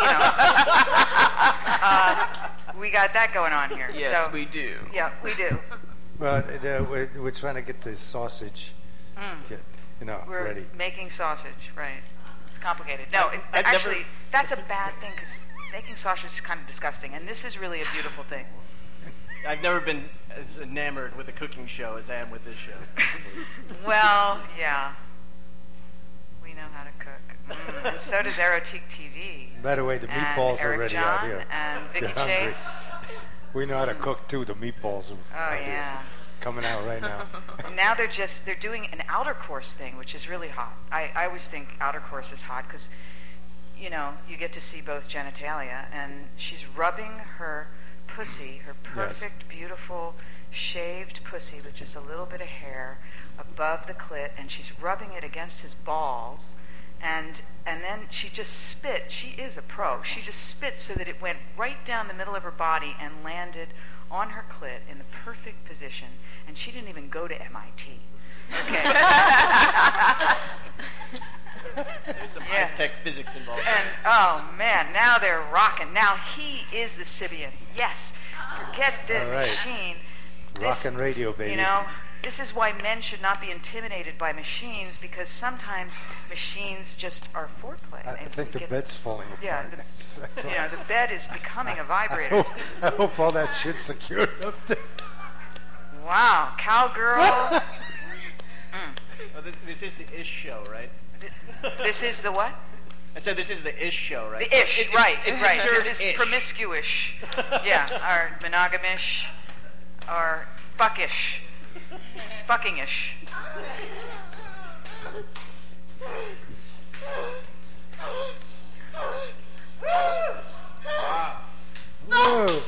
we got that going on here. Yes, we do. Yeah, we do. Well, we're trying to get the sausage, We're ready. making sausage, right. It's complicated. No, actually, that's a bad thing because making sausage is kind of disgusting. And this is really a beautiful thing. I've never been as enamored with a cooking show as I am with this show. Well, yeah. We know how to cook. And so does Erotique TV. By the way, the meatballs are ready John out here. And Vicky You're hungry. Chase. We know how to cook too. The meatballs are out here. Coming out right now. And now they're doing an outer course thing, which is really hot. I always think outer course is hot because, you get to see both genitalia, and she's rubbing her pussy, her perfect, beautiful, shaved pussy with just a little bit of hair above the clit, and she's rubbing it against his balls, and then she just spit. She is a pro. She just spit so that it went right down the middle of her body and landed on her clit in the perfect position, and she didn't even go to MIT. Okay. There's some high-tech high-tech physics involved. And, oh, man, now they're rocking. Now he is the Sybian. Yes. Forget the machine. Rockin' radio, baby. You know, this is why men should not be intimidated by machines, because sometimes machines just are foreplay. I think the bed's falling apart. Yeah, the bed is becoming a vibrator. I hope all that shit's secured up there. Wow, cowgirl. Oh, this is the Ish show, right? This is the what? I said this is the Ish show, right? The Ish, right. This is ish. promiscuous. Yeah, or monogamish, or fuckish. Fuckingish. Whoa.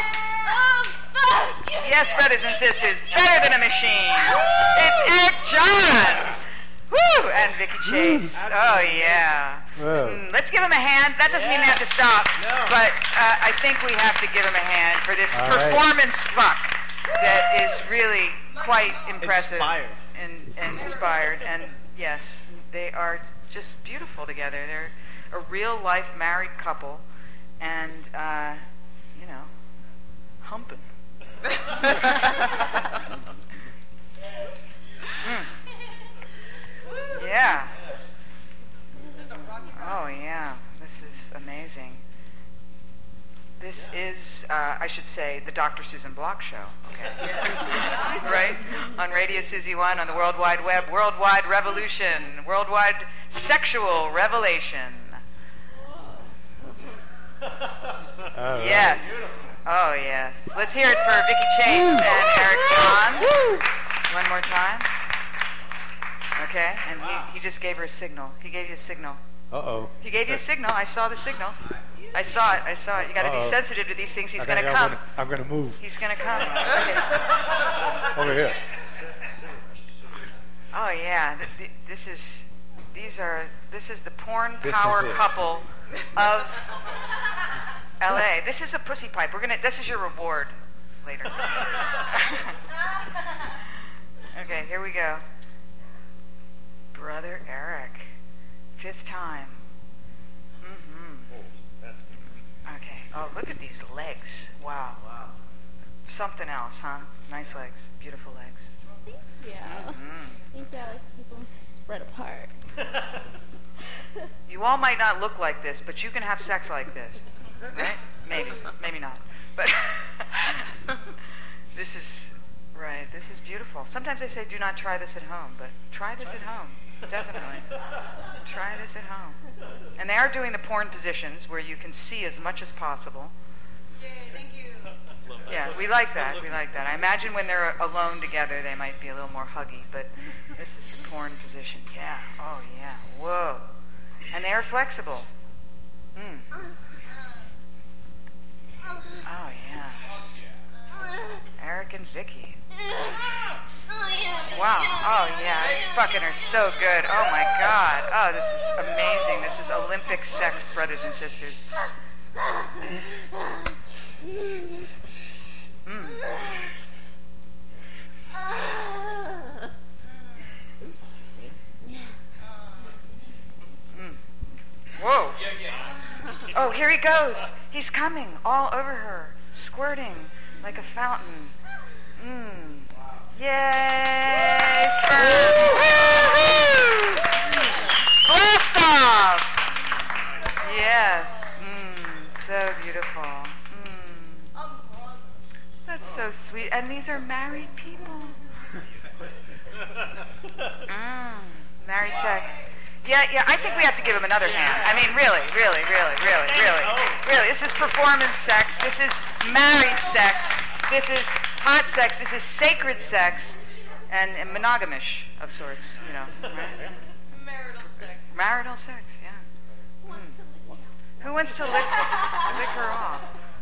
Yes, brothers and sisters, better than a machine. It's Eric John. Woo! And Vicky Chase. Oh, yeah. Let's give him a hand. That doesn't mean we have to stop. No. But I think we have to give him a hand for this performance fuck that is really quite impressive. And inspired. And yes, they are just beautiful together. They're a real-life married couple. And, you know, humping. Yeah. Oh, yeah. This is amazing. This is, I should say, the Dr. Susan Block Show. Okay. Right? On Radio Susie 1, on the World Wide Web, Worldwide Revolution, Worldwide Sexual Revelation. Yes. Oh, yes. Let's hear it for Vicky Chase and Eric John. One more time. Okay, and he just gave her a signal. He gave you a signal. Uh-oh. He gave you a signal. I saw the signal. I saw it. You got to be sensitive to these things. He's going to come. I'm going to move. He's going to come. Okay. Over here. Oh, yeah. This is the porn power couple of L.A. This is a pussy pipe. This is your reward later. Okay, here we go. Brother Eric, 5th time. Okay. Oh, look at these legs. Wow. Something else, huh? Nice legs. Beautiful legs. Thank you. I think that likes people spread apart. You all might not look like this, but you can have sex like this. Right? Maybe not. But this is right. This is beautiful. Sometimes they say do not try this at home, but try this at home. Definitely. Try this at home. And they are doing the porn positions where you can see as much as possible. Yay, thank you. Yeah, we like that. I imagine when they're alone together, they might be a little more huggy, but this is the porn position. Yeah. Oh, yeah. Whoa. And they are flexible. Oh, yeah. Eric and Vicky. Wow. Oh, yeah. He's fucking her so good. Oh, my God. Oh, this is amazing. This is Olympic sex, brothers and sisters. Whoa. Oh, here he goes. He's coming all over her, squirting like a fountain. Yay, sperm. Woo-hoo! Blast off. Yes. So beautiful. That's so sweet. And these are married people. Married sex. Yeah, I think we have to give him another hand. I mean, really. This is performance sex. This is married sex. This is hot sex. This is sacred sex. And monogamish of sorts, you know. Right? Marital sex, yeah. Who wants to lick her off?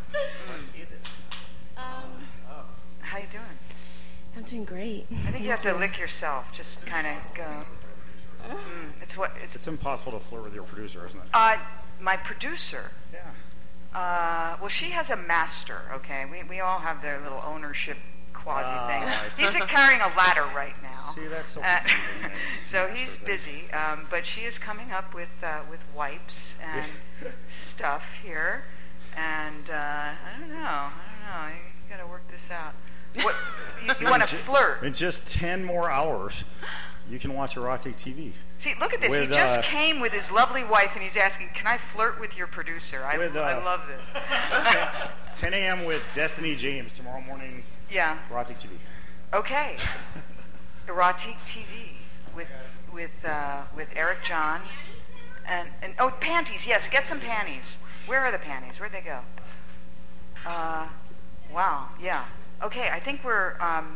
How you doing? I'm doing great. I think you have to lick yourself. Just kind of go. It's impossible to flirt with your producer, isn't it? My producer. Yeah. Well, she has a master. Okay, we all have their little ownership quasi thing. Nice. He's carrying a ladder right now. See, that's so confusing. So he's busy, but she is coming up with wipes and stuff here, and I don't know. You got to work this out. What you want to flirt? In just 10 more hours, you can watch erotic TV. See, look at this. He just came with his lovely wife, and he's asking, "Can I flirt with your producer?" I love this. 10 a.m. with Destiny James tomorrow morning. Yeah. Erotic TV. Okay. Erotic TV with Eric John and panties. Yes, get some panties. Where are the panties? Where'd they go? Wow. Yeah. Okay. I think we're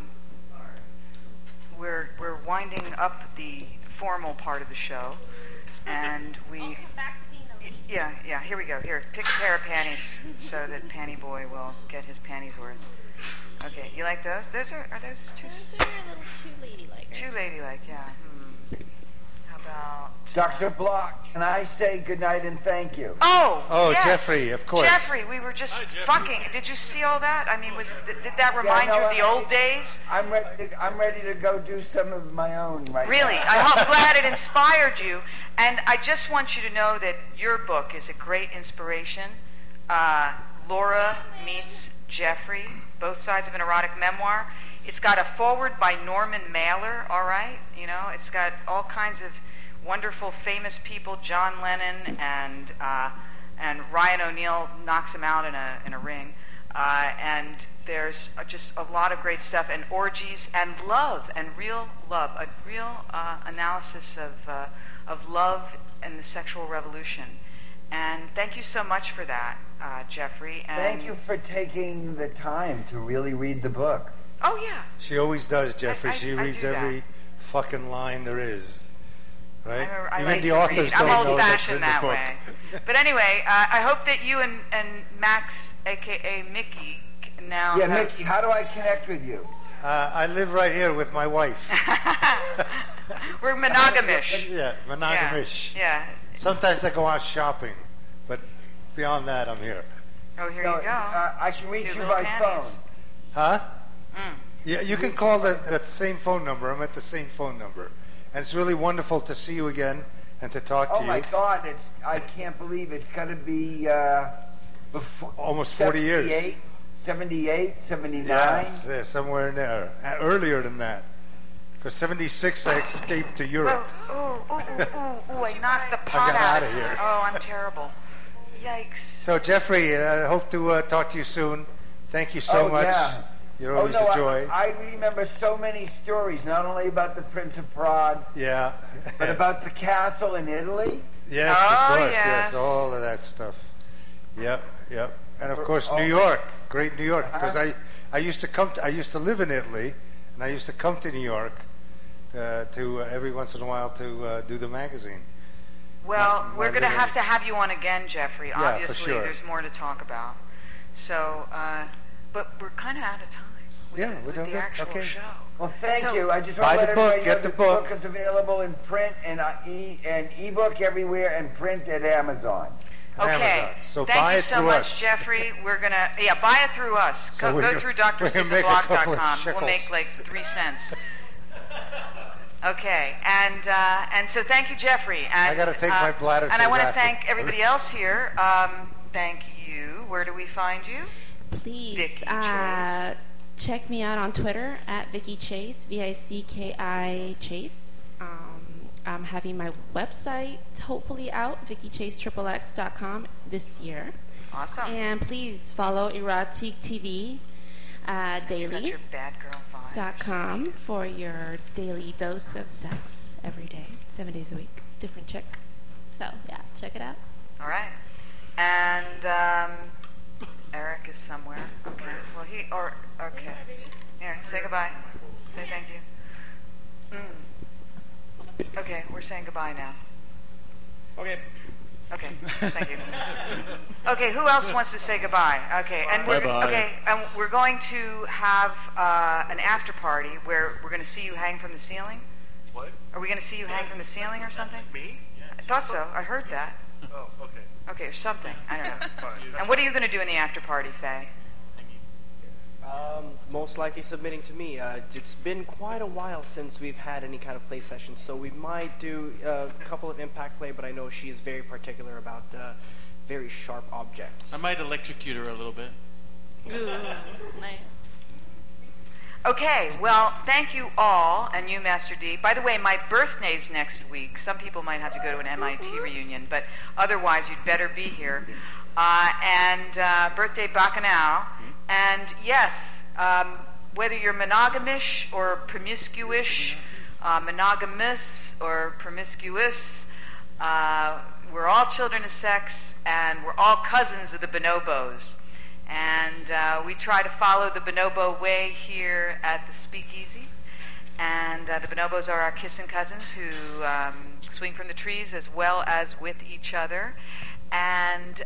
winding up the formal part of the show, and we. Yeah. Here we go. Here, pick a pair of panties so that Panty Boy will get his panties worth. Okay, you like those? Those are those too? Those are a little too ladylike. Too ladylike, yeah. How about Dr. Block? Can I say good night and thank you? Oh, yes. Jeffrey, of course. Jeffrey, we were just fucking. Did you see all that? I mean, did that remind you of the old days? I'm ready to go do some of my own right Really, now. I'm glad it inspired you. And I just want you to know that your book is a great inspiration. Laura meets Jeffrey, both sides of an erotic memoir. It's got a foreword by Norman Mailer, all right? You know, it's got all kinds of wonderful, famous people, John Lennon and Ryan O'Neal knocks him out in a ring. And there's just a lot of great stuff, and orgies and love, and real love, a real analysis of love and the sexual revolution. And thank you so much for that, Jeffrey. And thank you for taking the time to really read the book. Oh, yeah. She always does, Jeffrey. She reads every fucking line there is. Right? Even the authors don't know that's in the book. Way. But anyway, I hope that you and Max, a.k.a. Mickey, now... Yeah, Mickey, how do I connect with you? I live right here with my wife. We're monogamish. Yeah, monogamish. Yeah. Sometimes I go out shopping, but beyond that, I'm here. Oh, here you go. I can reach you by phone. Huh? Yeah, you can call that same phone number. I'm at the same phone number. And it's really wonderful to see you again and to talk to you. Oh, my God. I can't believe it's got to be almost 40 years. 78, 79? Yes, somewhere in there. Earlier than that. Because 76, I escaped to Europe. I knocked the pot out of here. Oh, I'm terrible. Yikes. So, Jeffrey, I hope to talk to you soon. Thank you so much. Yeah. You're always a joy. I remember so many stories, not only about the Prince of Prague, but about the castle in Italy. Yes, of course, yes, all of that stuff. Yep. And of course, New York, great New York, because I used to live in Italy, and I used to come to New York to every once in a while to do the magazine. Well, we're going to have you on again, Jeffrey. Yeah, obviously, for sure. There's more to talk about. So, but we're kind of out of time. With the actual show. Well, thank you. I just want to let everybody know that the book is available in print and ebook everywhere, and print at Amazon. Okay. So thank you so much, Jeffrey. We're gonna buy it through us. Go through drsusanblog.com. We'll make like 3 cents. Okay, and so thank you, Jeffrey. And, I got to take my bladder. And I want to thank everybody else here. Thank you. Where do we find you? Please check me out on Twitter at Vicky Chase, VICKI Chase. I'm having my website hopefully out, VickyChaseXXX.com this year. Awesome. And please follow Erotic TV daily.com for your daily dose of sex every day, 7 days a week, different chick. So yeah, check it out. All right. And Eric is somewhere. Okay. Well, okay. Here, say goodbye. Say thank you. Okay, we're saying goodbye now. Okay. Okay, thank you. Okay, who else wants to say goodbye? Okay, and we're going to have an after party where we're going to see you hang from the ceiling. What? Are we going to see you hang from the ceiling or something? Me? I thought so. I heard that. Oh, okay. Okay, or something. I don't know. And what are you going to do in the after party, Faye? Most likely submitting to me. It's been quite a while since we've had any kind of play session, so we might do a couple of impact play, but I know she is very particular about very sharp objects. I might electrocute her a little bit. Ooh, nice. Okay, well, thank you all, and you, Master D. By the way, my birthday's next week. Some people might have to go to an MIT reunion, but otherwise you'd better be here. Birthday Bacchanal. And yes, whether you're monogamish or promiscuous, monogamous or promiscuous, we're all children of sex, and we're all cousins of the bonobos. And we try to follow the bonobo way here at the Speakeasy. And the bonobos are our kissing cousins who swing from the trees as well as with each other. And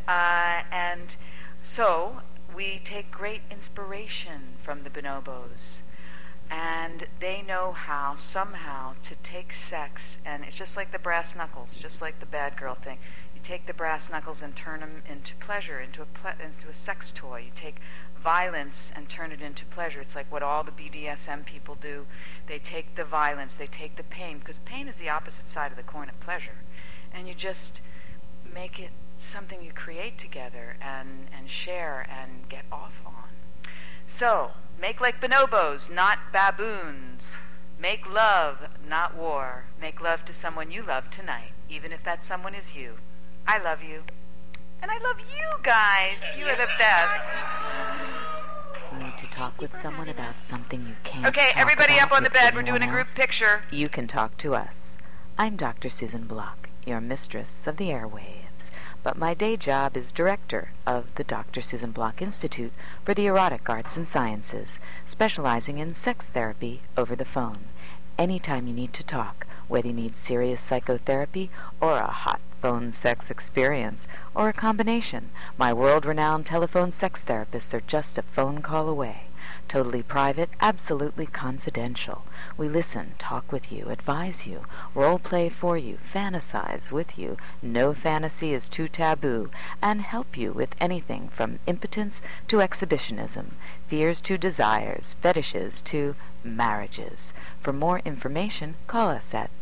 so we take great inspiration from the bonobos. And they know how, somehow, to take sex, and it's just like the brass knuckles, just like the bad girl thing. You take the brass knuckles and turn them into pleasure, into a sex toy. You take violence and turn it into pleasure. It's like what all the BDSM people do. They take the violence, they take the pain, because pain is the opposite side of the coin of pleasure. And you just make it something you create together and share and get off on. So, make like bonobos, not baboons. Make love, not war. Make love to someone you love tonight, even if that someone is you. I love you. And I love you guys. You are the best. Need to talk with someone about something you can't Okay, talk everybody about up on the with bed. We're anyone doing a group else? picture. You can talk to us. I'm Dr. Susan Block, your mistress of the airwaves. But my day job is director of the Dr. Susan Block Institute for the Erotic Arts and Sciences, specializing in sex therapy over the phone. Anytime you need to talk, whether you need serious psychotherapy or a hot phone sex experience, or a combination, my world-renowned telephone sex therapists are just a phone call away. Totally private, absolutely confidential. We listen, talk with you, advise you, role-play for you, fantasize with you, no fantasy is too taboo, and help you with anything from impotence to exhibitionism, fears to desires, fetishes to marriages. For more information, call us at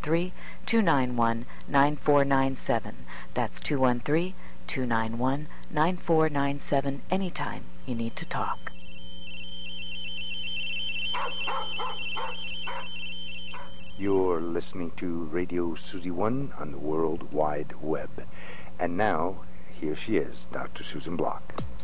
213-291-9497. That's 213-291-9497 anytime you need to talk. You're listening to Radio Susie One on the World Wide Web. And now, here she is, Dr. Susan Block.